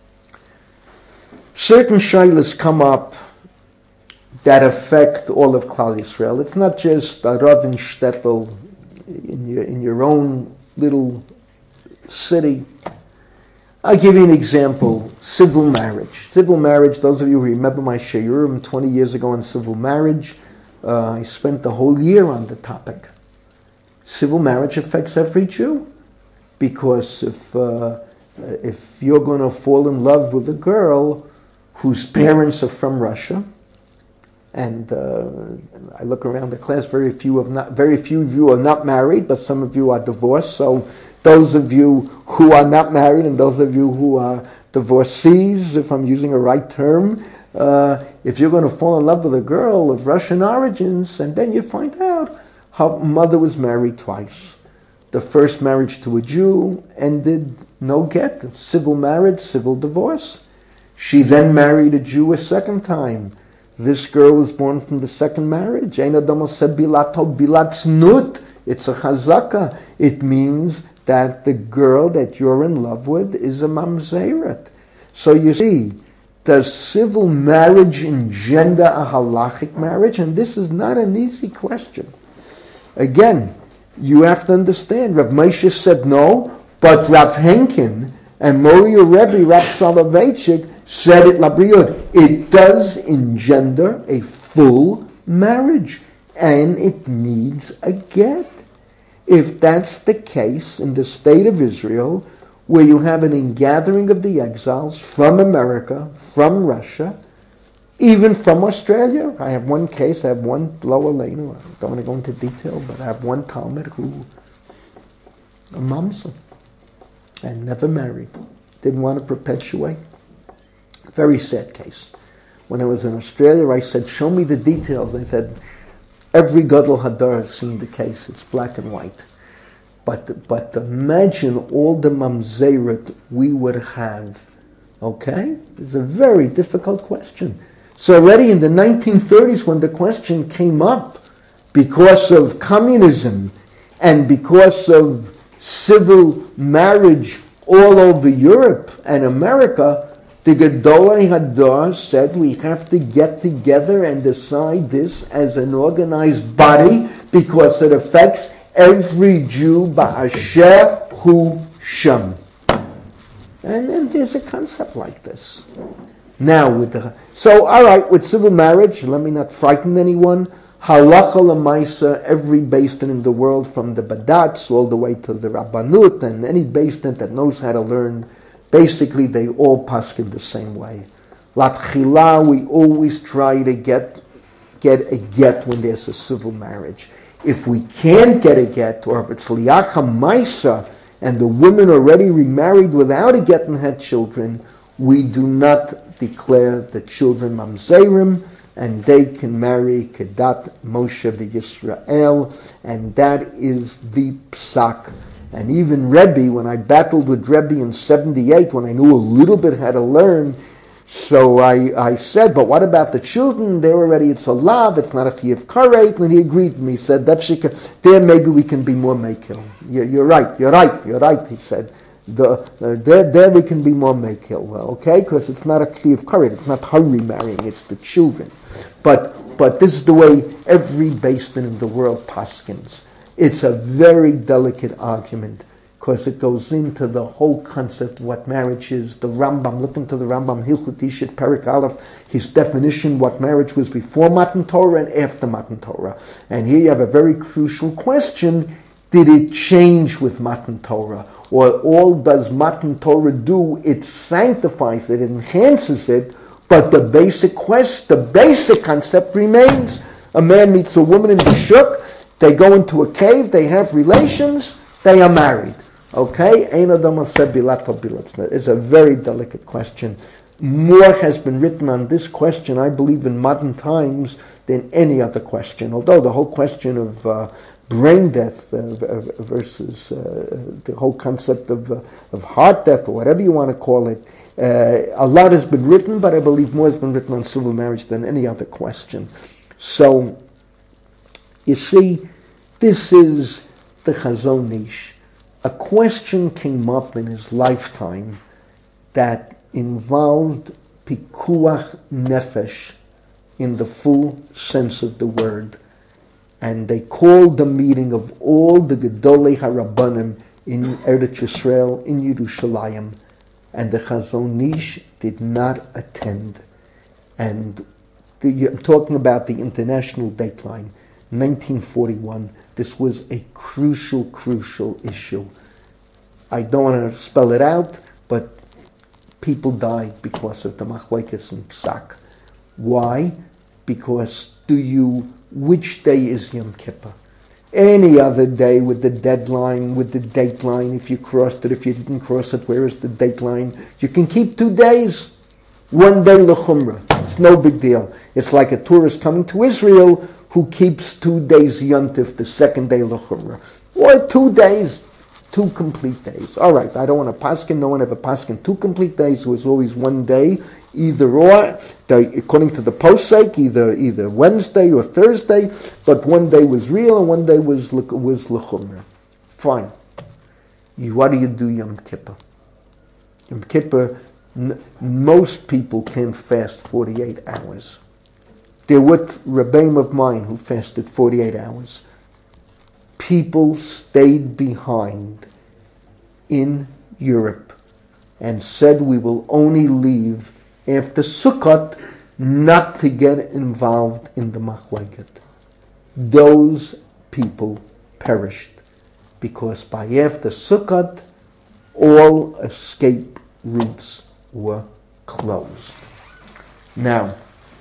Certain shaylas come up that affect all of Klal Yisrael. It's not just a Rav in shtetl in your, in your own little city. I'll give you an example. Civil marriage. Civil marriage, those of you who remember my shiurim twenty years ago on civil marriage, uh, I spent the whole year on the topic. Civil marriage affects every Jew. Because if, uh, if you're going to fall in love with a girl whose parents are from Russia, and uh, I look around the class, very few of not, very few of you are not married, but some of you are divorced. So those of you who are not married and those of you who are divorcees, if I'm using a right term, uh, if you're going to fall in love with a girl of Russian origins, and then you find out her mother was married twice. The first marriage to a Jew ended no get, civil marriage, civil divorce. She then married a Jew a second time. This girl was born from the second marriage. Ein adam said bilato bilatznut. It's a chazaka. It means that the girl that you're in love with is a mamzeret. So you see, does civil marriage engender a halachic marriage? And this is not an easy question. Again, you have to understand, Rav Moshe said no, but Rav Henkin and Moriu Rebbe, Rav Soloveitchik, said it labriud. It does engender a full marriage. and it needs a get. If that's the case in the state of Israel, where you have an ingathering of the exiles from America, from Russia, even from Australia. I have one case, I have one Lower Lane, I don't want to go into detail, but I have one Talmud who, a mamzer, and never married, didn't want to perpetuate. Very sad case. When I was in Australia, I said, show me the details. I said, every Gadol Hadar has seen the case, it's black and white. But but imagine all the mamzeret we would have. Okay? It's a very difficult question. So already in the nineteen thirties, when the question came up, because of communism and because of civil marriage all over Europe and America, the Gedolei Hadar said we have to get together and decide this as an organized body because it affects every Jew ba'asher hu sham. And then there's a concept like this. Now with the so all right, with civil marriage, let me not frighten anyone. Halacha l'maisa, every Beis Din in the world, from the Badatz all the way to the Rabbanut, and any Beis Din that knows how to learn, basically they all paskin the same way. Latchila, we always try to get get a get when there's a civil marriage. If we can't get a get, or if it's liacha maisa, and the woman already remarried without a get and had children, we do not declare the children mamzerim, and they can marry Kedat Moshe v'Yisrael, and that is the psak. And even Rebbe, when I battled with Rebbe in seventy-eight, when I knew a little bit how to learn, so I, I said, but what about the children? They're already, it's a lav, it's not a chiyuv karet. And he agreed with me. He said, that she can, there maybe we can be more mekil. You're, you're right, you're right, you're right, he said. The, uh, there, there we can be more mekil, okay? Because it's not a chiyuv karet, it's not her remarrying, it's the children. But but this is the way every Beis Din in the world paskins. It's a very delicate argument because it goes into the whole concept of what marriage is. The Rambam, look into the Rambam, Hilchot Ishit, Perek Aleph, his definition, what marriage was before Matan Torah and after Matan Torah. And here you have a very crucial question. Did it change with Matan Torah? Or all does Matan Torah do? It sanctifies it, it enhances it, but the basic quest, the basic concept remains. A man meets a woman in the shuk, they go into a cave, they have relations, they are married. Okay? It's a very delicate question. More has been written on this question, I believe, in modern times than any other question. Although the whole question of uh, brain death uh, versus uh, the whole concept of, uh, of heart death, or whatever you want to call it, uh, a lot has been written, but I believe more has been written on civil marriage than any other question. So, you see, this is the Chazon Ish. A question came up in his lifetime that involved pikuach nefesh in the full sense of the word. And they called the meeting of all the Gedolei HaRabbanim in Eretz Yisrael, in Yerushalayim. And the Chazon Ish did not attend. And the, I'm talking about the international dateline, nineteen forty-one. This was a crucial, crucial issue. I don't want to spell it out, but people died because of the machlokes and psak. Why? Because do you, which day is Yom Kippur? Any other day with the deadline, with the dateline, if you crossed it, if you didn't cross it, where is the dateline? You can keep two days, one day l'chumrah. It's no big deal. It's like a tourist coming to Israel who keeps two days yontif, the second day l'chumrah. Or two days, two complete days. All right, I don't want to paskin, no one ever paskin two complete days. It was always one day, either or, according to the posek, either either Wednesday or Thursday, but one day was real and one day was was l'chumrah. Fine. You, what do you do Yom Kippur? Yom Kippur, n- most people can't fast forty-eight hours. There were Rebbeim of mine who fasted forty-eight hours. People stayed behind in Europe and said we will only leave after Sukkot, not to get involved in the machlokes. those people perished, because by after Sukkot, all escape routes were closed. Now,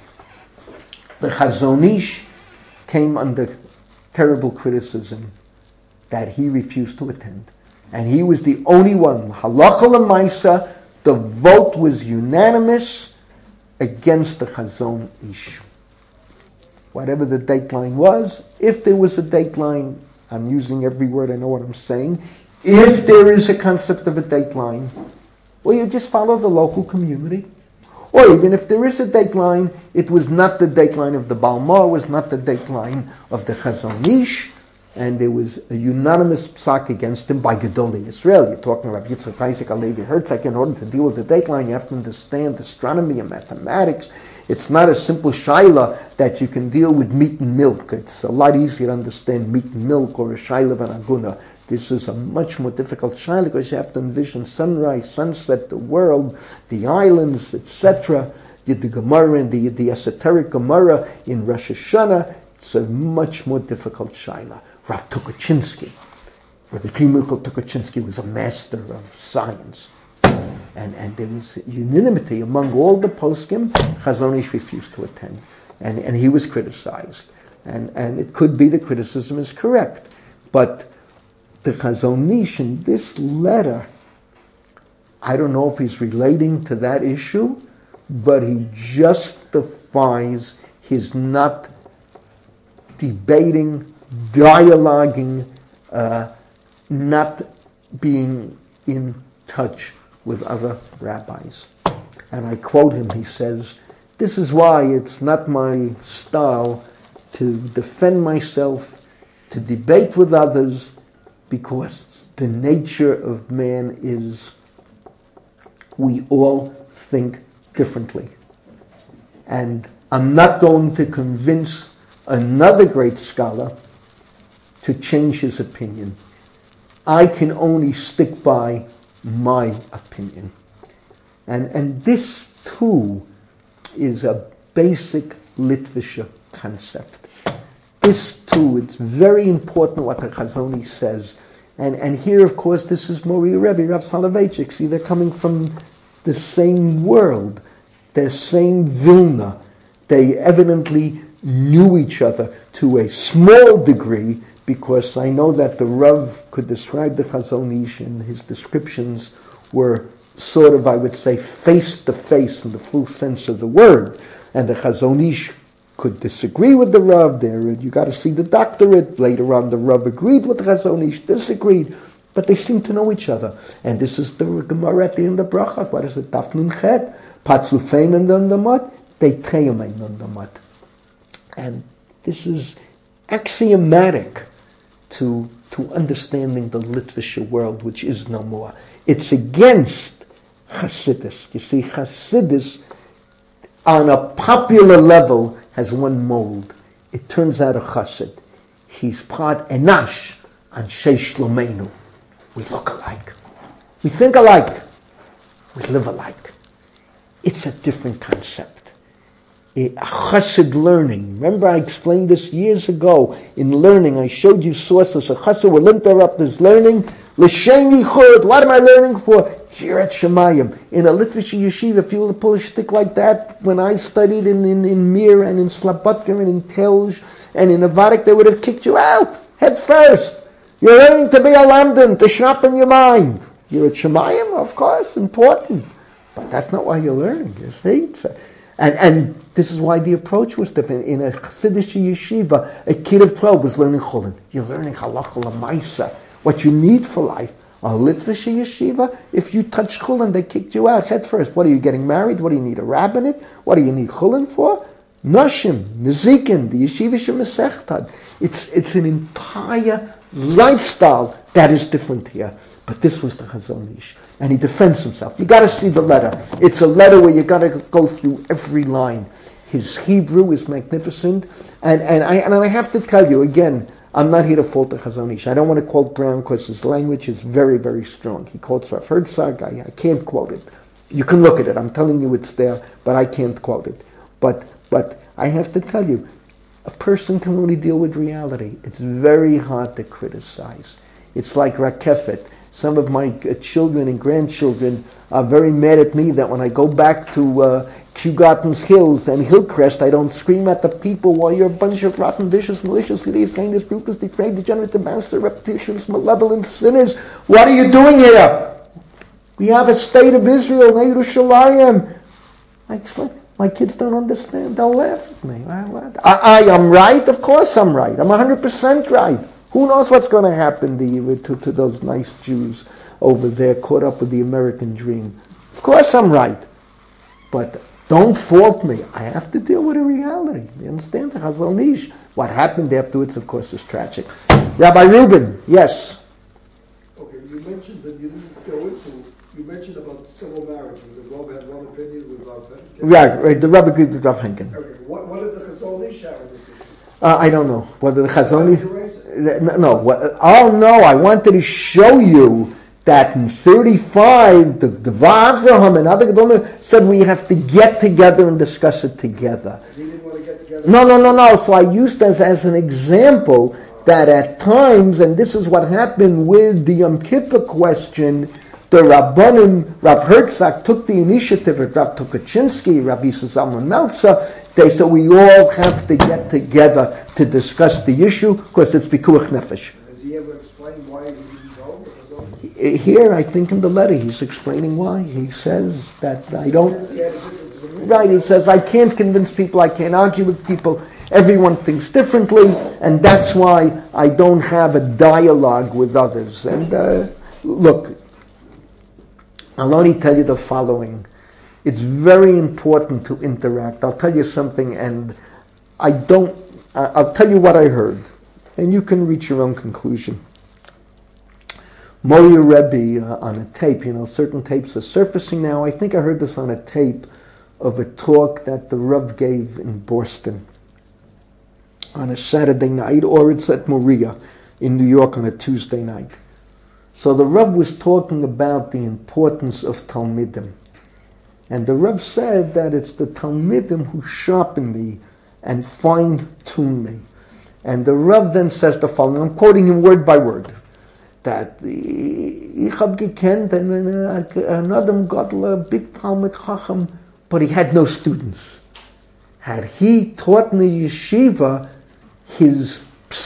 the Chazon Ish came under terrible criticism that he refused to attend. And he was the only one. Halacha l'maisa, the vote was unanimous against the Chazon Ish. Whatever the dateline was, if there was a dateline, I'm using every word, I know what I'm saying. If there is a concept of a dateline, well, you just follow the local community. Or even if there is a dateline, it was not the dateline of the Balma, it was not the dateline of the Chazon Ish, and there was a unanimous psak against him by Gedolei Israel. You're talking about Yitzchak Isaac Alevi Herzog. In order to deal with the dateline, you have to understand astronomy and mathematics. It's not a simple shaila that you can deal with meat and milk. It's a lot easier to understand meat and milk or a shaila than aguna. This is a much more difficult shaila because you have to envision sunrise, sunset, the world, the islands, et cetera. The, the Gemara and the, the esoteric Gemara in Rosh Hashanah, it's a much more difficult shaila. Rav Tukachinsky, Rabbi Chimukal Tukachinsky was a master of science. And, and there was unanimity among all the poskim. Chazon Ish refused to attend. And, and he was criticized. And, and it could be the criticism is correct. But the Chazon Ish in this letter, I don't know if he's relating to that issue, but he justifies his not debating, dialoguing, uh, not being in touch with other rabbis. And I quote him, he says, "This is why it's not my style to defend myself, to debate with others, because the nature of man is we all think differently. And I'm not going to convince another great scholar to change his opinion. I can only stick by my opinion." And and this too is a basic Litvischer concept. This too, it's very important what the Chazon Ish says. And and here, of course, this is Mori Rebbe, Rav Soloveitchik. See, they're coming from the same world, the same Vilna. They evidently knew each other to a small degree, because I know that the Rav could describe the Chazon Ish, and his descriptions were sort of, I would say, face-to-face in the full sense of the word. And the Chazon Ish could disagree with the Rav. There, you got to see the doctorate. Later on, the Rav agreed with the Chazon Ish, disagreed, but they seem to know each other. And this is the Gemara at the end of Bracha. What is it? Daf Nun Chet, Patzufein and Nundamat, they Teyamein Nundamat. And this is axiomatic to to understanding the Litvischer world, which is no more. It's against Hasidus. You see, Hasidus, on a popular level, has one mold. It turns out a Chassid. He's part Enash and Sheish Shlomeinu. We look alike. We think alike. We live alike. It's a different concept. A chassid learning. Remember, I explained this years ago. In learning, I showed you sources. A chassid will interrupt his learning. L'shem yichud. What am I learning for? Yirat Shemayim. In a Litvish yeshiva, if you were to pull a shtick like that, when I studied in, in, in Mir and in Slabodka and in Telj and in Avadik, they would have kicked you out. Head first. You're learning to be a London, to sharpen your mind. Yirat Shemayim, of course, important. But that's not why you're learning, you see. So, And and this is why the approach was different. In a Chassidish yeshiva, a kid of twelve was learning Chulin. You're learning Halacha L'maisa, what you need for life. A Litvish yeshiva, if you touch Chulin, they kicked you out head first. What are you getting married? What do you need a rabbinate? What do you need Chulin for? Nashim, Nezikin, the yeshiva Shemesechtan. It's it's an entire lifestyle that is different here. But this was the Chazon Ish. And he defends himself. You got to see the letter. It's a letter where you got to go through every line. His Hebrew is magnificent, and and I and I have to tell you again, I'm not here to fault the Chazon Ish. I don't want to quote Brown because his language is very very strong. He quotes Rav Herzog. I, I can't quote it. You can look at it. I'm telling you it's there, but I can't quote it. But but I have to tell you, A person can only deal with reality. It's very hard to criticize. It's like Rakefet. Some of my uh, children and grandchildren are very mad at me that when I go back to uh, Kew Gardens Hills and Hillcrest, I don't scream at the people while you're a bunch of rotten, vicious, malicious, hideous, heinous, ruthless, depraved, degenerate, embarrassed, repetitious, malevolent sinners. What are you doing here? We have a state of Israel, Yerushalayim. I explain. My kids don't understand. They'll laugh at me. I, I, I am right? Of course I'm right. I'm one hundred percent right. Who knows what's going to happen to, to, to those nice Jews over there caught up with the American dream? Of course I'm right. But don't fault me. I have to deal with a reality. You understand? The Chazon Ish. What happened afterwards, of course, is tragic. Rabbi Rubin, yes. Okay, you mentioned that you didn't go into, you mentioned about civil marriage. The Rav had one opinion with Rav Henkin. Right, right. The Rabbi agreed with Rav Henkin. Okay, what, what did the Chazon Ish have in this issue? Uh, I don't know. Whether the Chazon Why did you raise it? No, no. What, oh no! I wanted to show you that in thirty-five, the the Avraham and other Gedolim said we have to get together and discuss it together. He didn't want to get together? No, no, no, no. So I used as as an example that at times, and this is what happened with the Yom Kippur question, the Rabbanim, Rav Herzog took the initiative, Rav Tukachinsky, Rav Yisrael Zalman Meltzer. They said we all have to get together to discuss the issue because it's Pikuach Nefesh. Has he ever explained why he didn't go? Here, I think in the letter, he's explaining why. He says that I don't... Since he had a difference with me. Right, he says, I can't convince people, I can't argue with people, everyone thinks differently, and that's why I don't have a dialogue with others. And uh, look, I'll only tell you the following. It's very important to interact. I'll tell you something, and I don't... Uh, I'll tell you what I heard, and you can reach your own conclusion. Moria Rebbe uh, on a tape, you know, certain tapes are surfacing now. I think I heard this on a tape of a talk that the Rav gave in Boston on a Saturday night, or it's at Moria in New York on a Tuesday night. So the Rav was talking about the importance of Talmidim. And the Rav said that it's the Talmidim who sharpen me and fine-tune me. And the Rav then says the following, I'm quoting him word by word, that ich hab gekent an Adam Gadol, a big Talmid Chacham, but he had no students. Had he taught in the yeshiva, his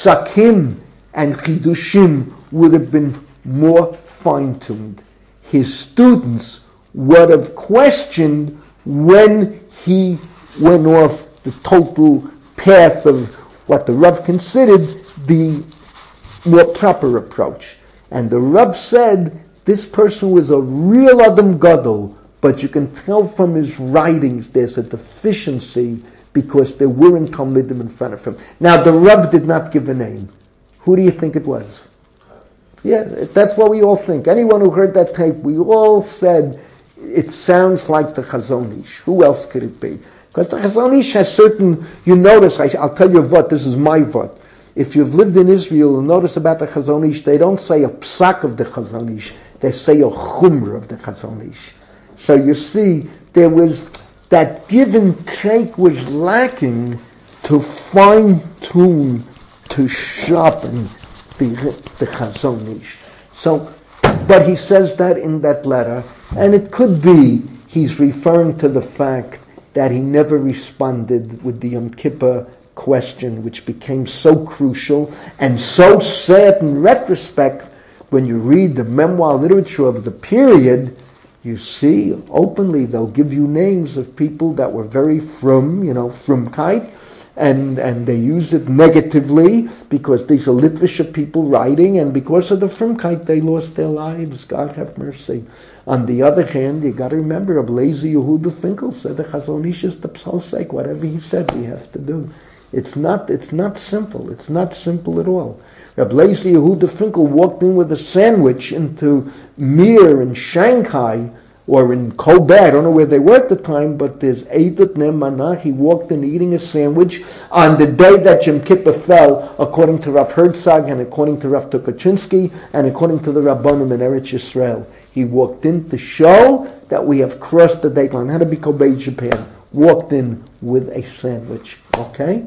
psakim and chidushim would have been more fine-tuned. His students would have questioned when he went off the total path of what the Rav considered the more proper approach. And the Rav said this person was a real Adam Gadol, but you can tell from his writings there's a deficiency because there weren't Talmidim in front of him. Now the Rav did not give a name. Who do you think it was? Yeah, that's what we all think. Anyone who heard that tape, we all said, it sounds like the Chazon Ish. Who else could it be? Because the Chazon Ish has certain, you notice, I, I'll tell you what, this is my what. If you've lived in Israel, you'll notice about the Chazon Ish, they don't say a psak of the Chazon Ish, they say a chumrah of the Chazon Ish. So you see, there was, that give and take was lacking to fine-tune, to sharpen the, the Chazon Ish. So, but he says that in that letter, and it could be he's referring to the fact that he never responded with the Yom Kippur question, which became so crucial and so sad in retrospect. When you read the memoir literature of the period, you see openly they'll give you names of people that were very frum, you know, frumkeit, and and they use it negatively because these are Litvisha people writing, and because of the frumkeit they lost their lives. God have mercy. On the other hand, you got to remember, a lazy Yehuda Finkel said the Chazon Ish is the psalsek. Whatever he said, we have to do. It's not. It's not simple. It's not simple at all. Reb Lazy Yehuda Finkel walked in with a sandwich into Mir in Shanghai or in Kobe. I don't know where they were at the time, but there's Eidat Ne'emanah. He walked in eating a sandwich on the day that Yom Kippur fell, according to Rav Herzog and according to Rav Tukachinsky and according to the Rabbanim in Eretz Yisrael. He walked in to show that we have crossed the date line. How to be Kobe, Japan. Walked in with a sandwich. Okay?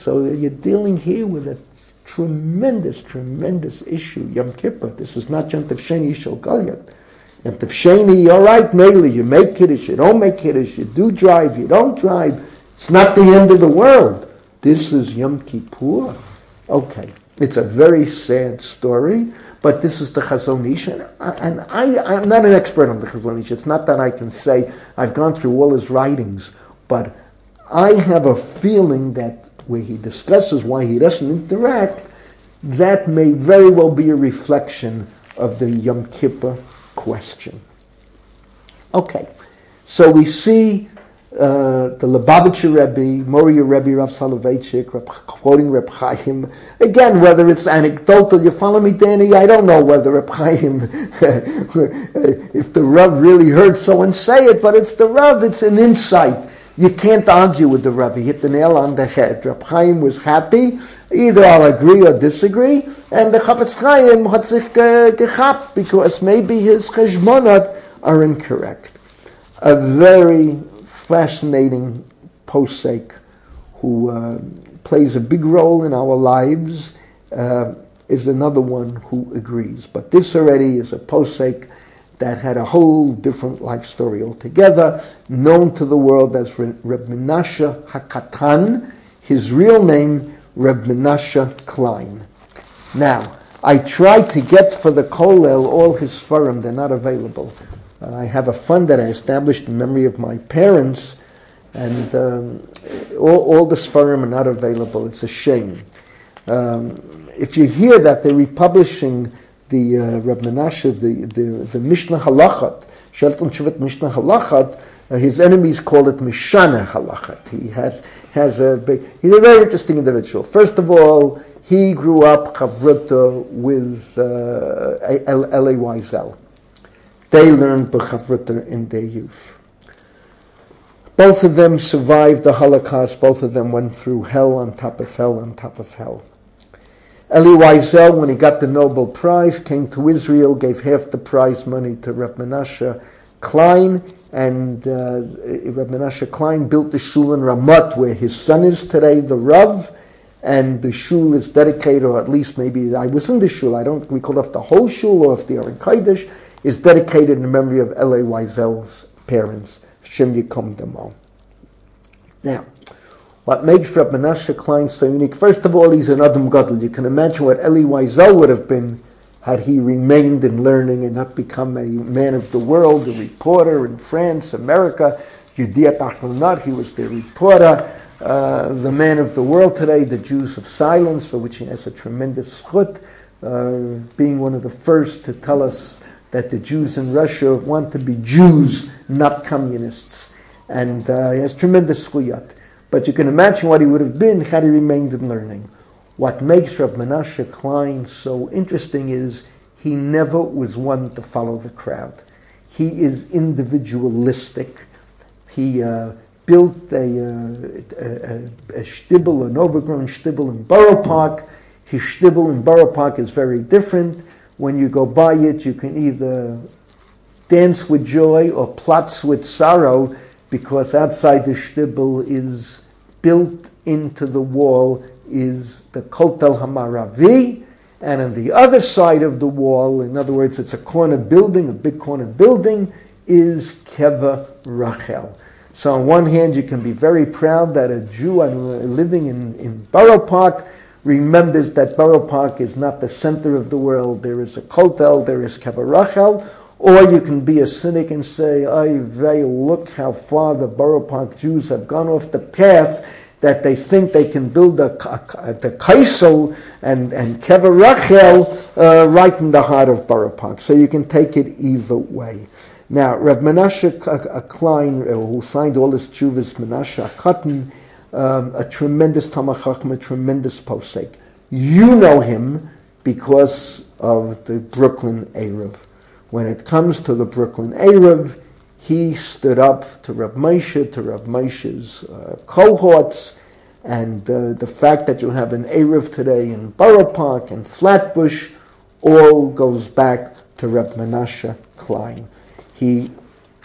So you're dealing here with a tremendous, tremendous issue. Yom Kippur. This was not Yom Tov Sheni Shel Galyat. Yom Tov Sheni, all right, mainly you make Kiddush, you don't make Kiddush, you do drive, you don't drive. It's not the end of the world. This is Yom Kippur. Okay, it's a very sad story, but this is the Chazon Ish, and, I, and I, I'm not an expert on the Chazon Ish. It's not that I can say I've gone through all his writings, but I have a feeling that where he discusses why he doesn't interact, that may very well be a reflection of the Yom Kippur question. Okay, so we see uh, the Lubavitcher Rebbe, Moriya Rebbe, Rav Soloveitchik, quoting Reb Chaim. Again, whether it's anecdotal, you follow me, Danny? I don't know whether Reb Chaim, if the Rav really heard someone say it, but it's the Rav, it's an insight. You can't argue with the Rav. He hit the nail on the head. Reb Chaim was happy. Either I'll agree or disagree. And the Chafetz Chaim hat sich gechapt because maybe his cheshmonot are incorrect. A very fascinating posek who uh, plays a big role in our lives uh, is another one who agrees. But this already is a posek that had a whole different life story altogether, known to the world as Reb Menashe HaKatan, his real name, Reb Menashe Klein. Now, I tried to get for the Kollel all his Sfarim, they're not available. Uh, I have a fund that I established in memory of my parents, and um, all, all the Sfarim are not available. It's a shame. Um, if you hear that they're republishing the uh, Reb Menashe, the, the, the Mishnah Halachat, Shelton Shvat Mishnah Halachat, uh, his enemies call it Mishana Halachat. He has, has a big, he's a very interesting individual. First of all, he grew up Chavruta with uh, Elie Wiesel. They learned B'Chavruta in their youth. Both of them survived the Holocaust. Both of them went through hell on top of hell on top of hell. Elie Wiesel, when he got the Nobel Prize, came to Israel, gave half the prize money to Reb Menashe Klein, and uh, Reb Menashe Klein built the shul in Ramat, where his son is today, the Rav, and the shul is dedicated, or at least maybe I was in the shul, I don't recall if the whole shul or if the Aron Kodesh is dedicated in memory of Elie Wiesel's parents, Shem Yikom Damo. Now, what makes Reb Menashe Klein so unique? First of all, he's an Adam Gadol. You can imagine what Elie Wiesel would have been had he remained in learning and not become a man of the world, a reporter in France, America. Yediat Ahronot, he was the reporter, uh, the man of the world today, the Jews of silence, for which he has a tremendous chut, uh, being one of the first to tell us that the Jews in Russia want to be Jews, not communists. And uh, he has tremendous zchuyot. But you can imagine what he would have been had he remained in learning. What makes Reb Menashe Klein so interesting is he never was one to follow the crowd. He is individualistic. He uh, built a, uh, a, a, a shtibel, an overgrown shtibel in Borough Park. His shtibel in Borough Park is very different. When you go by it, you can either dance with joy or plots with sorrow, because outside the shtibel is built into the wall is the Kotel Hamaravi, and on the other side of the wall, in other words, it's a corner building, a big corner building, is Keva Rachel. So on one hand, you can be very proud that a Jew living in, in Borough Park remembers that Borough Park is not the center of the world. There is a Kotel, there is Keva Rachel. Or you can be a cynic and say, "Ay vey, look how far the Borough Park Jews have gone off the path that they think they can build a, a, a the Kaisel and, and Keva Rachel uh, right in the heart of Borough Park." So you can take it either way. Now, Reb Menashe Klein, who signed all his tshuvas, Menashe HaKatan, um, a tremendous Talmid Chacham, a tremendous posek. You know him because of the Brooklyn Erev. When it comes to the Brooklyn Erev, he stood up to Reb Moshe, to Reb Moshe's uh, cohorts, and uh, the fact that you have an Erev today in Borough Park and Flatbush all goes back to Reb Menashe Klein. He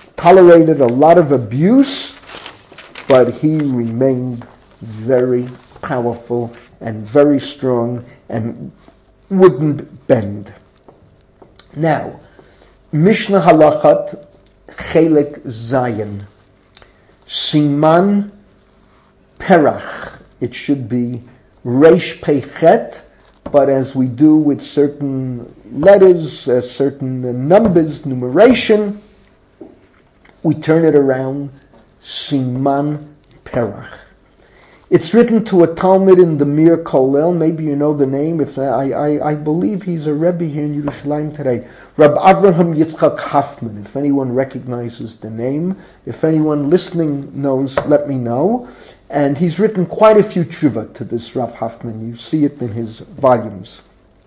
tolerated a lot of abuse, but he remained very powerful and very strong and wouldn't bend. Now, Mishnah Halachat Chelek Zayin, Siman Perach. It should be Reish Pechet, but as we do with certain letters, uh, certain uh, numbers, numeration, we turn it around, Siman Perach. It's written to a Talmud in the Mir Kollel. Maybe you know the name. If I, I, I believe he's a Rebbe here in Yerushalayim today. Rab Avraham Yitzchak Hoffman. If anyone recognizes the name, if anyone listening knows, let me know. And he's written quite a few tshuva to this Rav Hoffman. You see it in his volumes.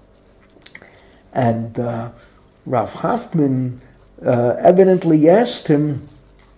And uh, Rav Hoffman uh, evidently asked him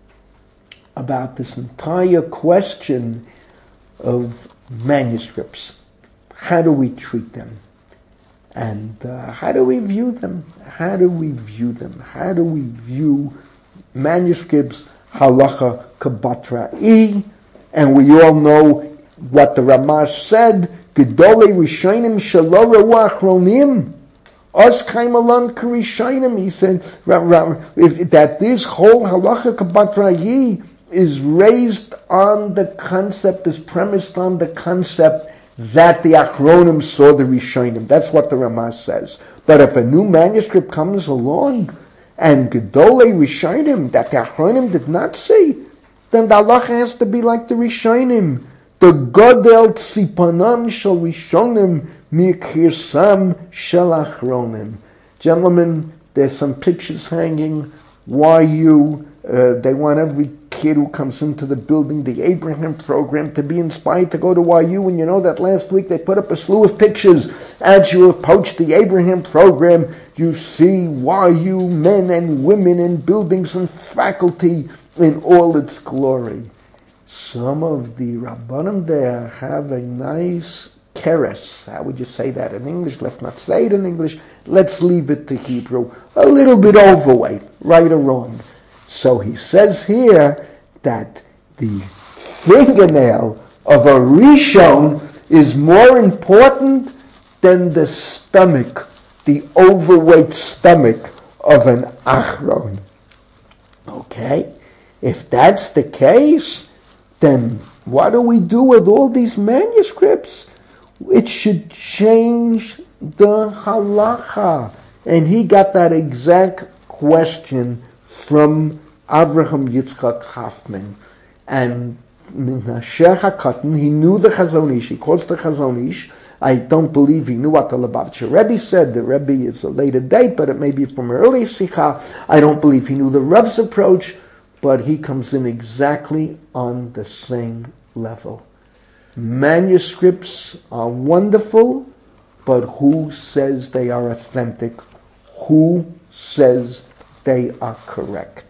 about this entire question of manuscripts. How do we treat them? And uh, how do we view them? How do we view them? How do we view manuscripts, halacha kabatra'i? And we all know what the Ramash said, Gedolei Rishonim shelo re'u achronim. Os kaim alon k'rishonim. He said if, that this whole halacha kabatra'i is raised on the concept, is premised on the concept that the Achronim saw the Rishonim. That's what the Ramash says. But if a new manuscript comes along and Gedolei Rishonim, that the Achronim did not see, then the halacha has to be like the Rishonim. The Godel Tzipanam shel Rishonim mikirsam shel Achronim. Gentlemen, there's some pictures hanging. Y U, uh, they want every kid who comes into the building, the Abraham program, to be inspired to go to Y U. And you know that last week they put up a slew of pictures. As you approach the Abraham program, you see Y U men and women in buildings and faculty in all its glory. Some of the Rabbanim there have a nice keres. How would you say that in English? Let's not say it in English. Let's leave it to Hebrew. A little bit overweight, right or wrong. So he says here that the fingernail of a Rishon is more important than the stomach, the overweight stomach of an Achron. Okay? If that's the case, then what do we do with all these manuscripts? It should change the halacha. And he got that exact question from Avraham Yitzchak Hoffman. And Menashe HaKatan, he knew the Chazon Ish. He quotes the Chazon Ish. I don't believe he knew what the Lubavitcher Rebbe said. The Rebbe is a later date, but it may be from an early Sikha. I don't believe he knew the Rav's approach, but he comes in exactly on the same level. Manuscripts are wonderful, but who says they are authentic? Who says they are correct?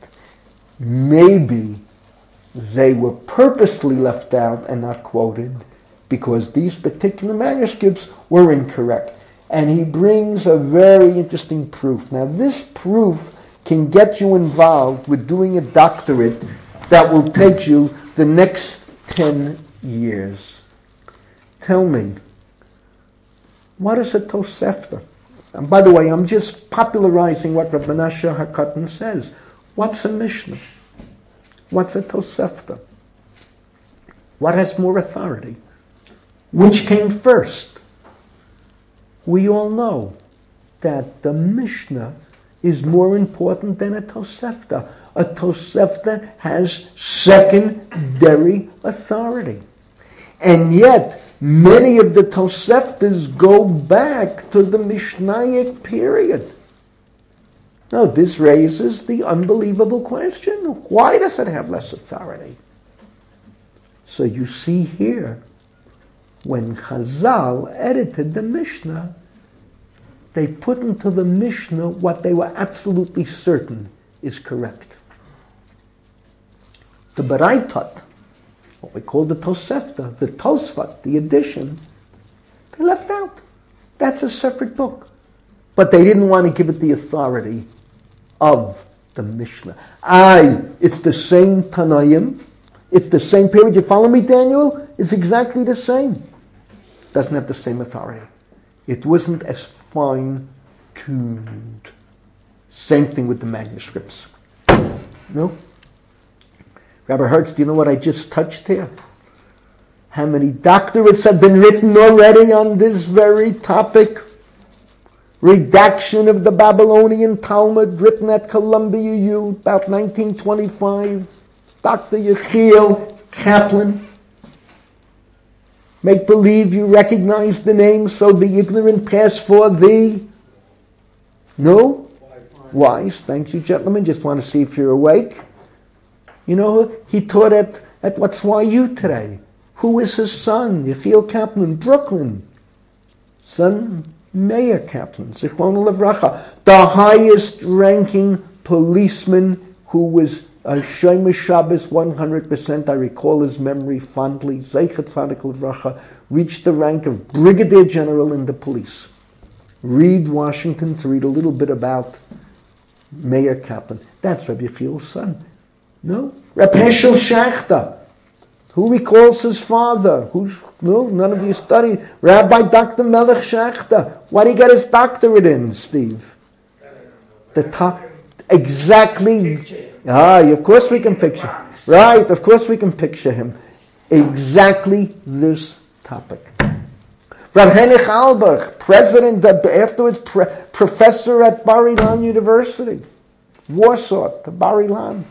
Maybe they were purposely left out and not quoted because these particular manuscripts were incorrect. And he brings a very interesting proof. Now, this proof can get you involved with doing a doctorate that will take you the next ten years. Tell me, what is a Tosefta? And by the way, I'm just popularizing what Rabbi Menashe HaKatan says. What's a Mishnah? What's a Tosefta? What has more authority? Which came first? We all know that the Mishnah is more important than a Tosefta. A Tosefta has secondary authority. And yet, many of the Toseftas go back to the Mishnaic period. Now, this raises the unbelievable question, why does it have less authority? So you see here, when Chazal edited the Mishnah, they put into the Mishnah what they were absolutely certain is correct. The Baraitot, what we call the Tosefta, the Tosfot, the addition, they left out. That's a separate book. But they didn't want to give it the authority of the Mishnah. Aye, it's the same Tanaim, it's the same period. You follow me, Daniel? It's exactly the same. doesn't have the same authority. It wasn't as fine-tuned. Same thing with the manuscripts. No? Rabbi Hertz, do you know what I just touched here? How many doctorates have been written already on this very topic? Redaction of the Babylonian Talmud, written at Columbia U, about nineteen twenty-five. Doctor Yechiel Kaplan. Make believe you recognize the name, so the ignorant pass for the... No? Wise. Thank you, gentlemen. Just want to see if you're awake. You know, he taught at, at what's Y U today. Who is his son? Yechiel Kaplan, Brooklyn. Son Meir Kaplan, Zichrono Livracha. The highest ranking policeman who was a Shomer Shabbos one hundred percent. I recall his memory fondly. Zeichet Tzadik Livracha reached the rank of brigadier general in the police. Read Washington to read a little bit about Meir Kaplan. That's Rabbi Yechiel's son. No? Rabbi Heschel Schachter. Who recalls his father? Who's, no, none of you studied. Rabbi Doctor Melech Schachter. What did he get his doctorate in, Steve? The top. Exactly. Ah, of course we can picture. Right, of course we can picture him. Exactly this topic. Rav Henich Albach, president, afterwards pre- professor at Bar Ilan University. Warsaw to Bar Ilan.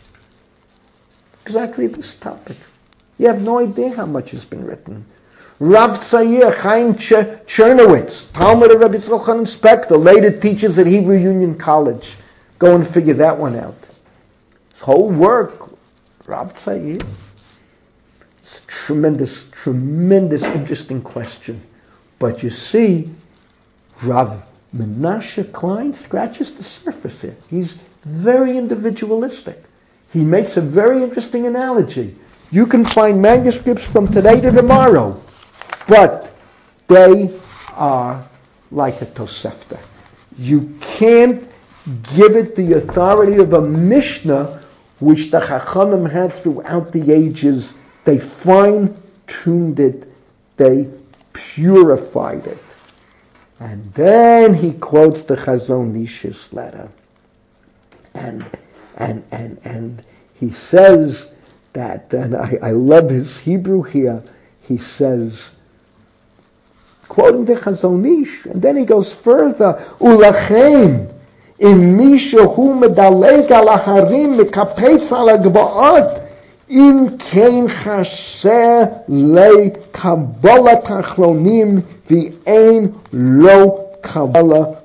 Exactly this topic. You have no idea how much has been written. Rav Tzayir Chaim Ch- Chernowitz, Talmud of Rabbi Yisrael Chanan Spector, later teaches at Hebrew Union College. Go and figure that one out. His whole work, Rav Tzayir. It's a tremendous, tremendous, interesting question. But you see, Rav Menashe Klein scratches the surface here. He's very individualistic. He makes a very interesting analogy. You can find manuscripts from today to tomorrow, but they are like a Tosefta. You can't give it the authority of a Mishnah, which the Chachamim had throughout the ages. They fine-tuned it. They purified it. And then he quotes the Chazon Ish's letter. And, and, and, and he says that, and I, I love his Hebrew here, he says, quoting the Chazon Ish, and then he goes further, Ulachem, im mishahu medaleg al aharim mekapetz al agbaot, im kein chaser le kabbalah tachlonim v'ein lo kabbalah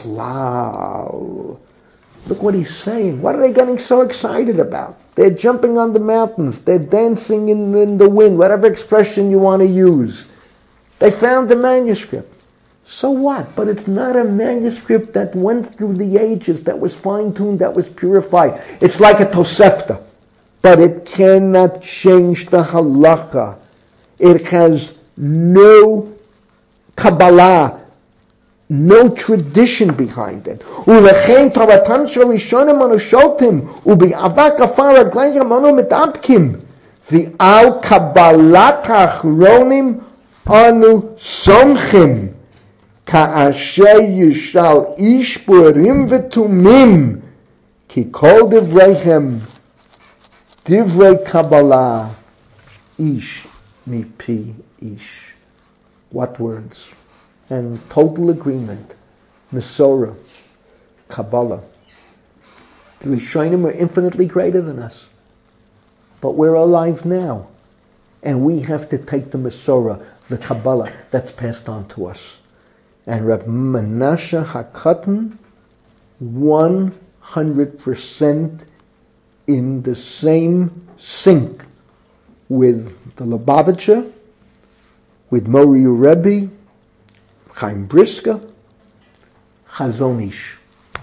klal. Look what he's saying. What are they getting so excited about? They're jumping on the mountains. They're dancing in, in the wind, whatever expression you want to use. They found the manuscript. So what? But it's not a manuscript that went through the ages, that was fine-tuned, that was purified. It's like a Tosefta. But it cannot change the halacha. It has no Kabbalah, no tradition behind it. Ulechein Toratan shel Rishonim anu sholtim, ubi'avak afar raglayim anu mitapkim, v'al Kabbalat ha'achronim anu somchim, ka'asher yishal ish burim v'tumim, ki kol divreihem, divrei Kabbalah, ish mipi ish. What words? And total agreement. Mesorah, Kabbalah. The Rishonim are infinitely greater than us. But we're alive now. And we have to take the Mesorah, the Kabbalah, that's passed on to us. And Reb Menashe HaKatan, one hundred percent in the same sync with the Lubavitcher, with Mori Rebbe, Chaim Brisker, Chazon Ish.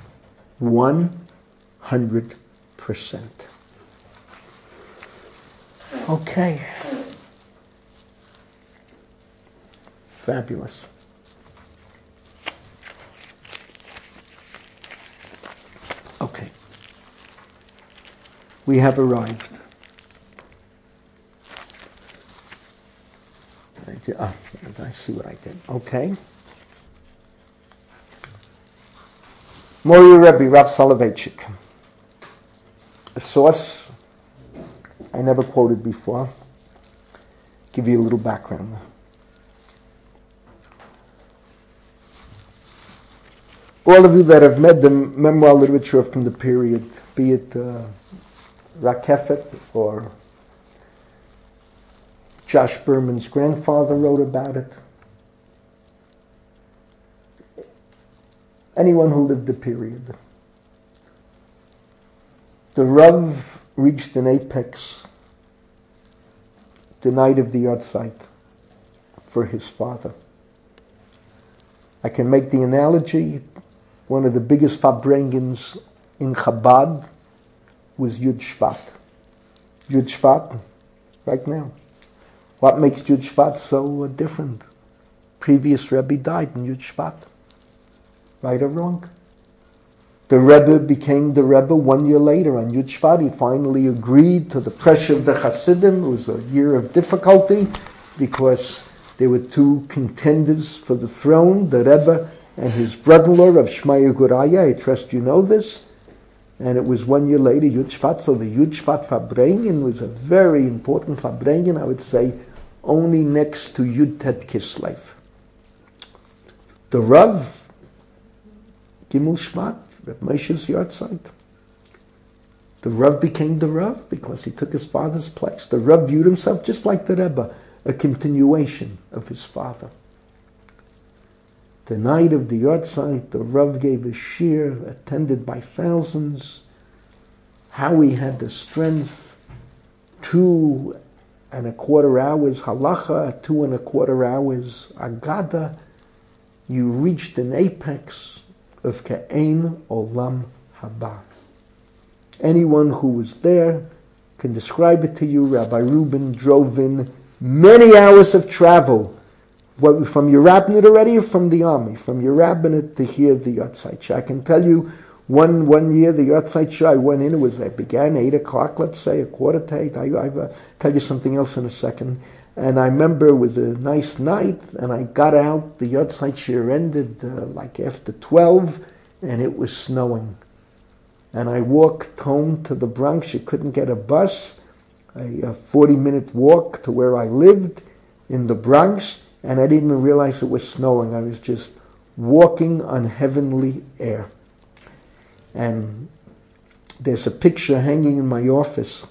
One hundred percent. Okay. Fabulous. Okay. We have arrived. Okay. Ah, I see what I did. Okay. Mori Rebbe, Rav Soloveitchik. A source I never quoted before. Give you a little background. All of you that have read the memoir literature from the period, be it uh, Rakefet or Josh Berman's grandfather wrote about it. Anyone who lived the period. The Rav reached an apex the night of the yahrzeit for his father. I can make the analogy, one of the biggest Farbrengens in Chabad was Yud Shvat. Yud Shvat, right now. What makes Yud Shvat so uh, different? Previous Rebbe died in Yud Shvat. Right or wrong? The Rebbe became the Rebbe one year later on Yud Shvat. He finally agreed to the pressure of the Hasidim. It was a year of difficulty because there were two contenders for the throne, the Rebbe and his brother-in-law of Shmaya Guraya. I trust you know this. And it was one year later, Yud Shvat. So the Yud Shvat Farbrengen was a very important Farbrengen, I would say, only next to Yud Tet Kislev. The Rav, Gimel Shvat, Reb Moshe's yahrzeit. The Rav became the Rav because he took his father's place. The Rav viewed himself just like the Rebbe, a continuation of his father. The night of the yahrzeit, the Rav gave a shiur attended by thousands. How he had the strength, two and a quarter hours halacha, two and a quarter hours agada. You reached an apex of Ke'ein Olam Haba. Anyone who was there can describe it to you. Rabbi Rubin drove in many hours of travel. What, from your rabbinate already or from the army? From your rabbinate to hear the yahrzeit. I can tell you, one one year the yahrzeit I went in, it was, I began eight o'clock, let's say, a quarter to eight. I, I uh, tell you something else in a second. And I remember it was a nice night, and I got out, the yahrzeit shiur ended uh, like after twelve, and it was snowing. And I walked home to the Bronx. You couldn't get a bus. A forty-minute walk to where I lived in the Bronx, and I didn't even realize it was snowing. I was just walking on heavenly air. And there's a picture hanging in my office,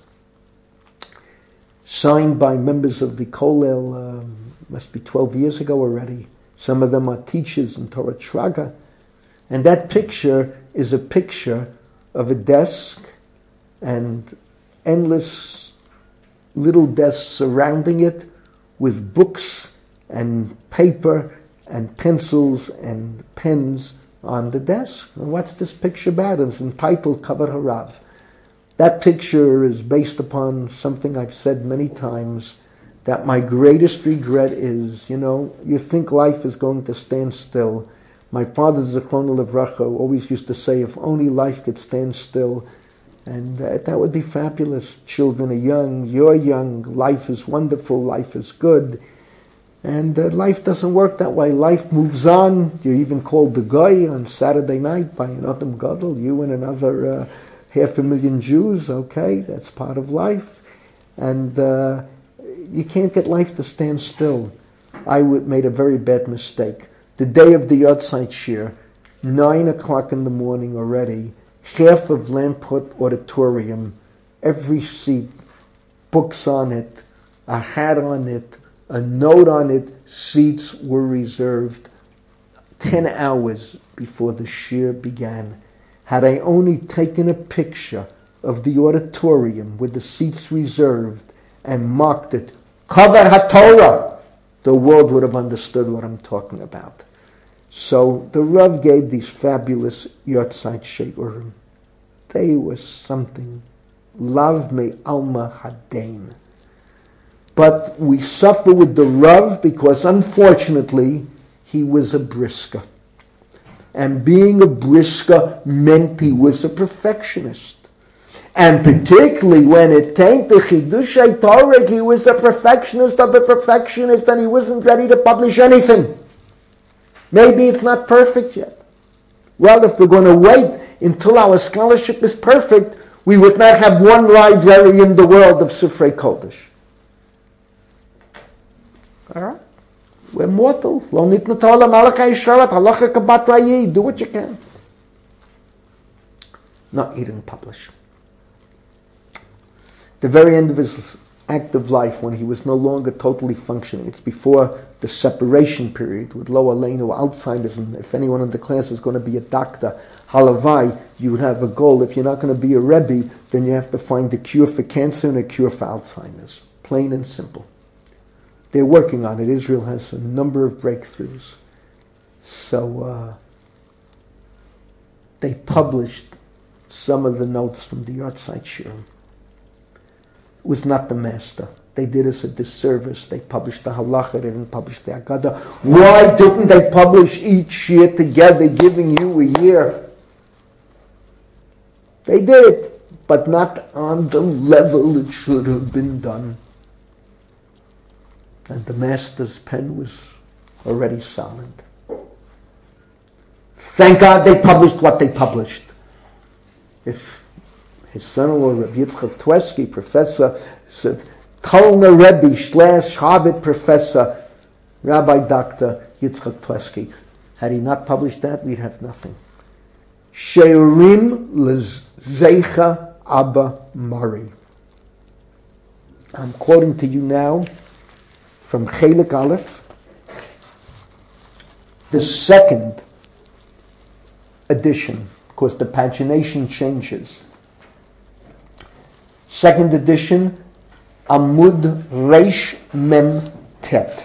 signed by members of the Kollel, um, must be twelve years ago already. Some of them are teachers in Torah Shraga. And that picture is a picture of a desk and endless little desks surrounding it with books and paper and pencils and pens on the desk. And what's this picture about? It's entitled Kavod Harav. That picture is based upon something I've said many times, that my greatest regret is, you know, you think life is going to stand still. My father, Zichrono Livracha, always used to say, if only life could stand still, and uh, that would be fabulous. Children are young, you're young, life is wonderful, life is good. And uh, life doesn't work that way. Life moves on. You're even called the Goy on Saturday night by an Adam Gadol, you and another uh, half a million Jews, okay, that's part of life. And uh, you can't get life to stand still. I would made a very bad mistake. The day of the yahrzeit shiur, nine o'clock in the morning already, half of Lamport Auditorium, every seat, books on it, a hat on it, a note on it, seats were reserved ten hours before the shiur began. Had I only taken a picture of the auditorium with the seats reserved and marked it, Kavod HaTorah, the world would have understood what I'm talking about. So the Rav gave these fabulous yahrzeit shiurim. They were something. Lav me alma hadain. But we suffer with the Rav because, unfortunately, he was a brisker. And being a brisker meant he was a perfectionist. And particularly when it came to Chidushay Torah, he was a perfectionist of a perfectionist and he wasn't ready to publish anything. Maybe it's not perfect yet. Well, if we're going to wait until our scholarship is perfect, we would not have one library in the world of Sifrei Kodesh. All right? We're mortals. Lo nitnu Torah malachai sharat halacha kabat rayi. Do what you can. No, he didn't publish. The very end of his active life, when he was no longer totally functioning, it's before the separation period with Lo Aleinu, Alzheimer's, and if anyone in the class is going to be a doctor, halavai, you have a goal. If you're not going to be a Rebbe, then you have to find a cure for cancer and a cure for Alzheimer's. Plain and simple. They're working on it. Israel has a number of breakthroughs. So uh, they published some of the notes from the Yartzeit Shiurim. It was not the master. They did us a disservice. They published the halacha, they didn't publish the Haggadah. Why didn't they publish each year together, giving you a year? They did, but not on the level it should have been done. And the master's pen was already silent. Thank God they published what they published. If his son-in-law, Rabbi Yitzchak Tweski, professor, said, Talna Rebbe slash Harvard professor, Rabbi Doctor Yitzchak Tweski. Had he not published that, we'd have nothing. Sheirim Lezeicha Abba Mari. I'm quoting to you now from Chelik Aleph, the second edition, because the pagination changes. Second edition, Amud Reish Mem Tet.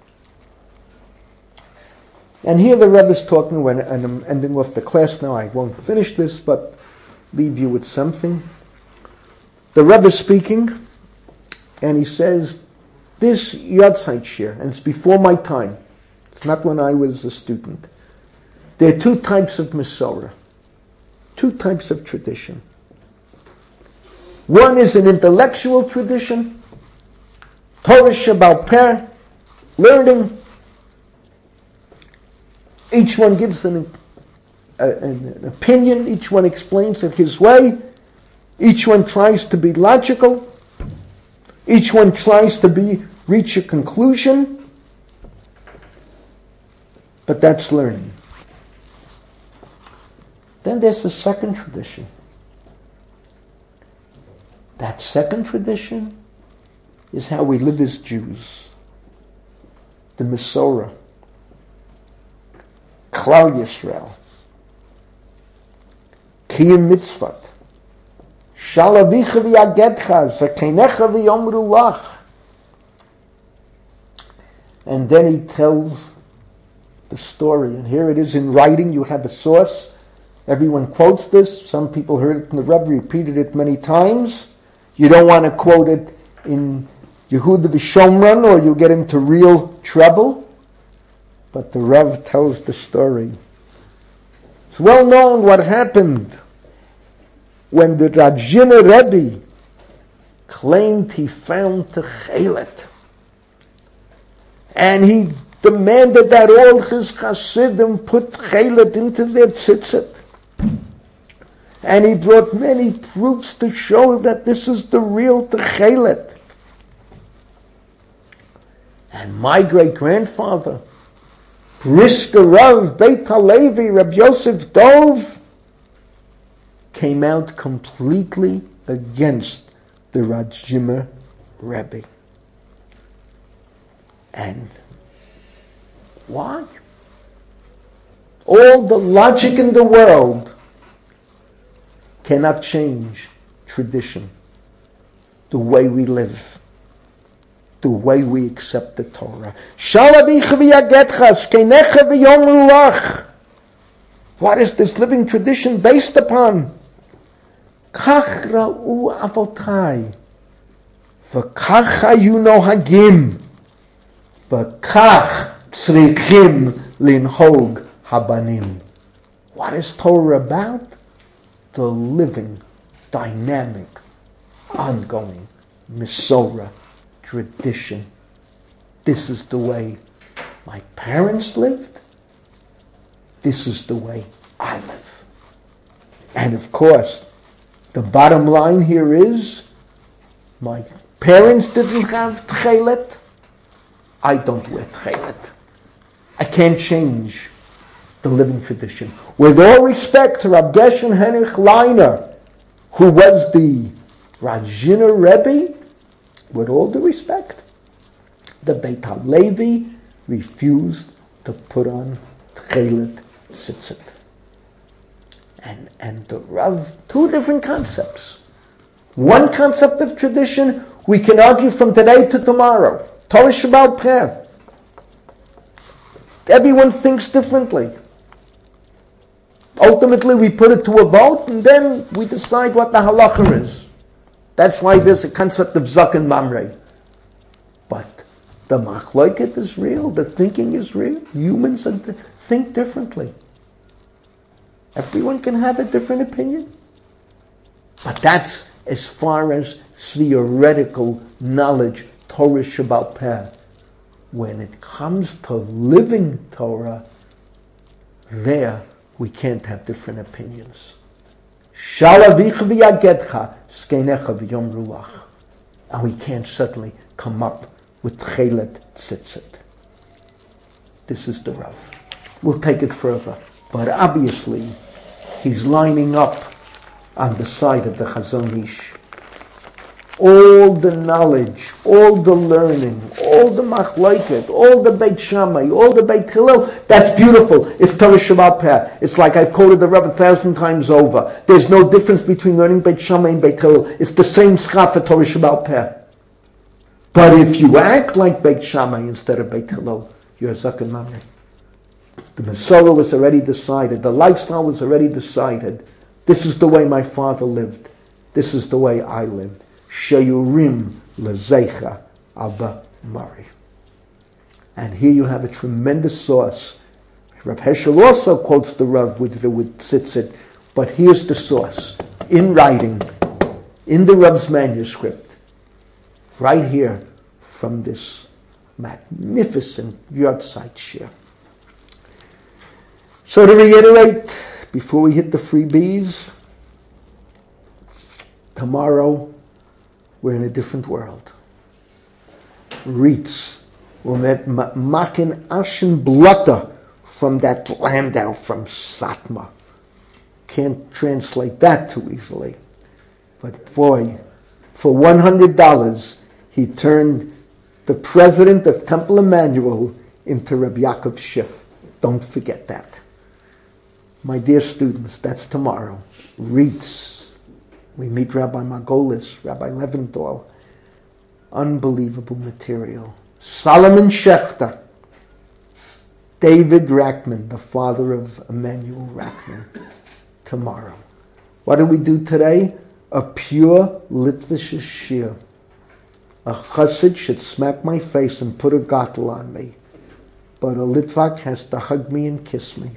And here the Rebbe is talking, when, and I'm ending off the class now, I won't finish this, but leave you with something. The Rebbe is speaking, and he says, this Yartzeit Shir, and it's before my time, it's not when I was a student, there are two types of Masorah, two types of tradition. One is an intellectual tradition, Torah Sheba'al Peh, learning. Each one gives an, a, an, an opinion, each one explains it his way, each one tries to be logical, each one tries to be reach a conclusion, but that's learning. Then there's the second tradition. That second tradition is how we live as Jews. The Masorah. Klal Yisrael. Kiyum Mitzvot. Shalavicha v'yagedcha, Zakenecha v'yomru lach. And then he tells the story. And here it is in writing. You have a source. Everyone quotes this. Some people heard it from the Rebbe, repeated it many times. You don't want to quote it in Yehuda v'Shomron or you'll get into real trouble. But the Rav tells the story. It's well known what happened when the Radzhiner Rebbe claimed he found Techelet. And he demanded that all his Hasidim put Techelet into their tzitzit. And he brought many proofs to show that this is the real Techelet. And my great-grandfather, Brisker Rav Beit HaLevi, Rabbi Yosef Dov, came out completely against the Radzhiner Rebbe. And why? All the logic in the world cannot change tradition, the way we live, the way we accept the Torah. What is this living tradition based upon? Kach ra'u avotai, v'kach hayu nohagim, v'kach tzrichim linhog habanim. What is Torah about? The living dynamic, ongoing Masorah tradition. This is the way my parents lived. This is the way I live. And of course, the bottom line here is, my parents didn't have tchelet. I don't wear tchelet. I can't change the living tradition. With all respect to Rab Gershon Henrich Leiner, who was the Rajina Rebbe, with all due respect, the Beit HaLevi refused to put on tchelet tzitzit. And, and the Rav, two different concepts. One concept of tradition, we can argue from today to tomorrow. Torah Sheba'al Peh. Everyone thinks differently. Ultimately, we put it to a vote, and then we decide what the halacha is. That's why there's a concept of Zak and Mamre. But the machloket is real, the thinking is real. Humans think differently. Everyone can have a different opinion. But that's as far as theoretical knowledge, Torah Sheba'al Peh. When it comes to living Torah, there we can't have different opinions. Shalavicha v'yagedcha, skeinecha v'yom ruach. And we can't suddenly come up with tchelet tzitzit. This is the Rav. We'll take it further. But obviously, he's lining up on the side of the Chazon Ish. All the knowledge, all the learning, all the machlokes, all the Beit Shammai, all the Beit Hillel, that's beautiful. It's Torah Sheba'al Peh. It's like I've quoted the Rebbe a thousand times over. There's no difference between learning Beit Shammai and Beit Hillel. It's the same schar for Torah Sheba'al Peh. But if you act like Beit Shammai instead of Beit Hillel, you're a Zak and Mamre. The Masorah was already decided. The lifestyle was already decided. This is the way my father lived. This is the way I lived. Sheyurim lezecha Abba Mari. And here you have a tremendous source. Reb Heschel also quotes the Rav with, with tzitzit, but here's the source. In writing, in the Rav's manuscript, right here from this magnificent Yortzeit Shir. So to reiterate, before we hit the freebies, tomorrow we're in a different world. Reitz will maken ashen blotter from that Landau from Satmar. Can't translate that too easily. But boy, for one hundred dollars, he turned the president of Temple Emmanuel into Rabbi Yaakov Schiff. Don't forget that. My dear students, that's tomorrow. Reitz. We meet Rabbi Margolis, Rabbi Leventhal. Unbelievable material. Solomon Schechter. David Rackman, the father of Emmanuel Rackman. Tomorrow. What do we do today? A pure Litvish shir. A chassid should smack my face and put a gottel on me. But a Litvak has to hug me and kiss me.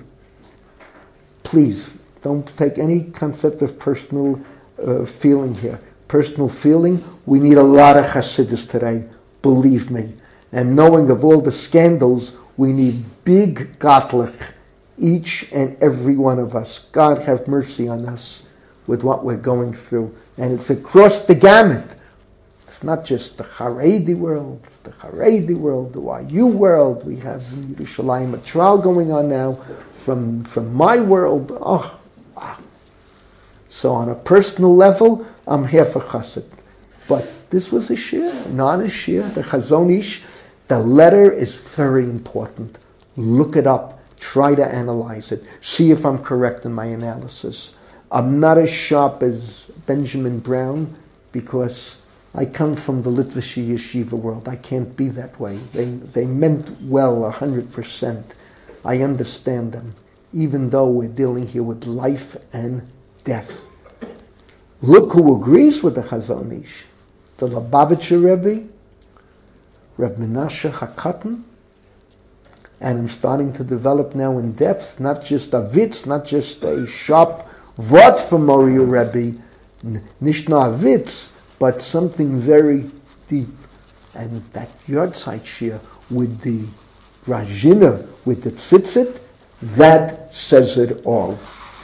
Please, don't take any concept of personal uh, feeling here. Personal feeling, we need a lot of chassidus today, believe me. And knowing of all the scandals, we need big gotlich, each and every one of us. God have mercy on us with what we're going through. And it's across the gamut. It's not just the Haredi world, it's the Haredi world, the Y U world. We have in Yerushalayim a trial going on now from, from my world. Oh, wow. So on a personal level, I'm here for chassid. But this was a shir, not a shir. The Chazon Ish, the letter is very important. Look it up. Try to analyze it. See if I'm correct in my analysis. I'm not as sharp as Benjamin Brown because I come from the Litvish yeshiva world. I can't be that way. They they meant well a hundred percent. I understand them, even though we're dealing here with life and death. Look who agrees with the Chazon Ish. The Lubavitcher Rebbe, Reb Menashe HaKatan, and I'm starting to develop now in depth, not just a vitz, not just a sharp vod from Moriah Rebbe, N- Nicht nur a Witz, but something very deep. And that Yortzeit Shir with the Rajina, with the Tzitzit, that says it all.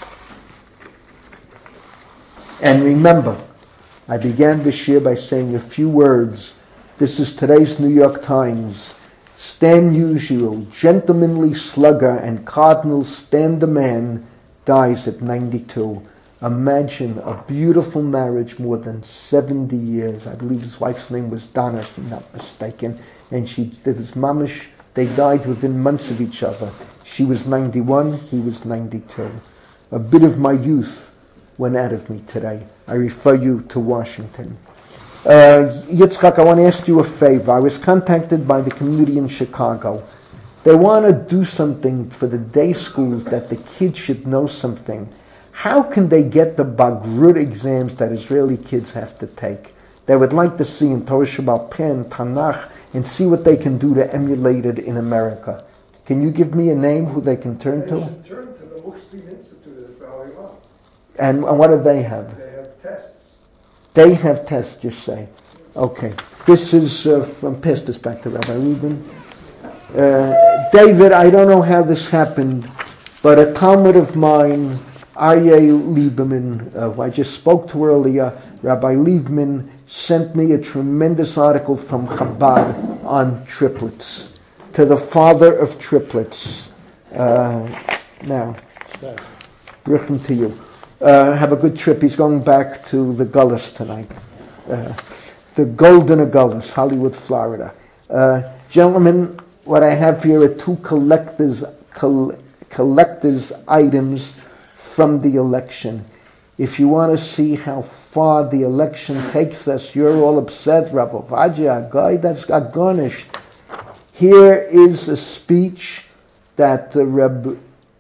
And remember, I began this year by saying a few words. This is today's New York Times. Stan Musial, gentlemanly slugger and Cardinal Stan the Man, dies at ninety-two. Imagine a beautiful marriage, more than seventy years. I believe his wife's name was Donna, if I'm not mistaken. And she did his mamish. They died within months of each other. She was ninety-one, he was ninety-two. A bit of my youth went out of me today. I refer you to Washington. Uh, Yitzchak, I want to ask you a favor. I was contacted by the community in Chicago. They want to do something for the day schools that the kids should know something. How can they get the Bagrut exams that Israeli kids have to take? They would like to see in Torah Shabbat Pen, Tanakh, and see what they can do to emulate it in America. Can you give me a name who they can turn They to? should turn to the Muxstein Institute at Bar And, and what do they have? They have tests. They have tests, you say. Okay. This is uh, from pass this back to Rabbi Rubin. Uh, David, I don't know how this happened, but a Talmud of mine, Aryeh Lieberman, uh, who I just spoke to earlier, Rabbi Liebman, sent me a tremendous article from Chabad on triplets, to the father of triplets. Uh, now, Bruchim to you. Uh, have a good trip. He's going back to the Gullis tonight. Uh, the Golden Gullis, Hollywood, Florida. Uh, gentlemen, what I have here are two collectors, col- collectors items from the election. If you want to see how far the election takes us, you're all upset, Rabbi Vadia, a guy that's got garnished. Here is a speech that the Reb,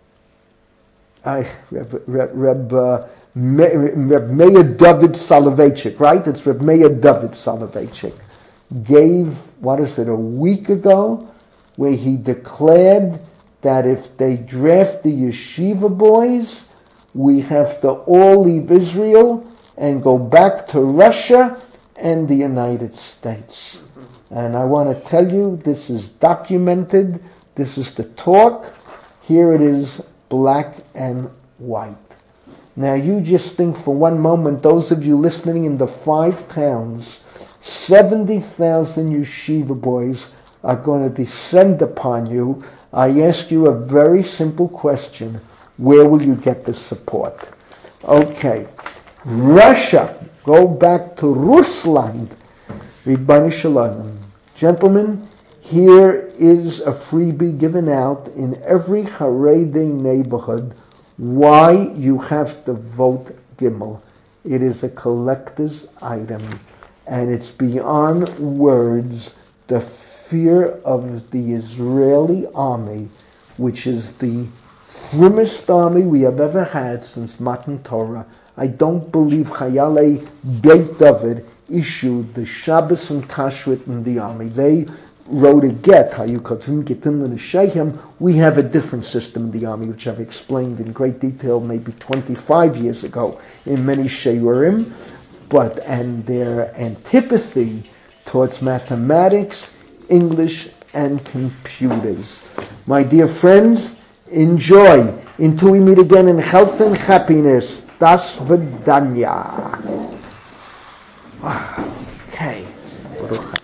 I, Reb, Reb, Reb, uh, Me, Reb Meir David Soloveitchik, right? It's Reb Meir David Soloveitchik. Gave, what is it, a week ago, where he declared that if they draft the yeshiva boys, we have to all leave Israel and go back to Russia and the United States. And I want to tell you, this is documented. This is the talk. Here it is, black and white. Now you just think for one moment, those of you listening in the five towns, seventy thousand yeshiva boys are going to descend upon you. I ask you a very simple question. Where will you get the support? Okay. Russia. Go back to Rusland. Ribbani Shalom. Gentlemen, here is a freebie given out in every Haredi neighborhood why you have to vote Gimel. It is a collector's item, and it's beyond words. The fear of the Israeli army, which is the grimmest army we have ever had since Matan Torah. I don't believe Chayalei Beit David issued the Shabbos and Kashrut in the army. They wrote a get, how you could get in the Sheikhem. We have a different system in the army, which I've explained in great detail maybe twenty-five years ago in many Sheiurim. But, and their antipathy towards mathematics, English, and computers. My dear friends, enjoy until we meet again in health and happiness. Das Vidanya. Okay.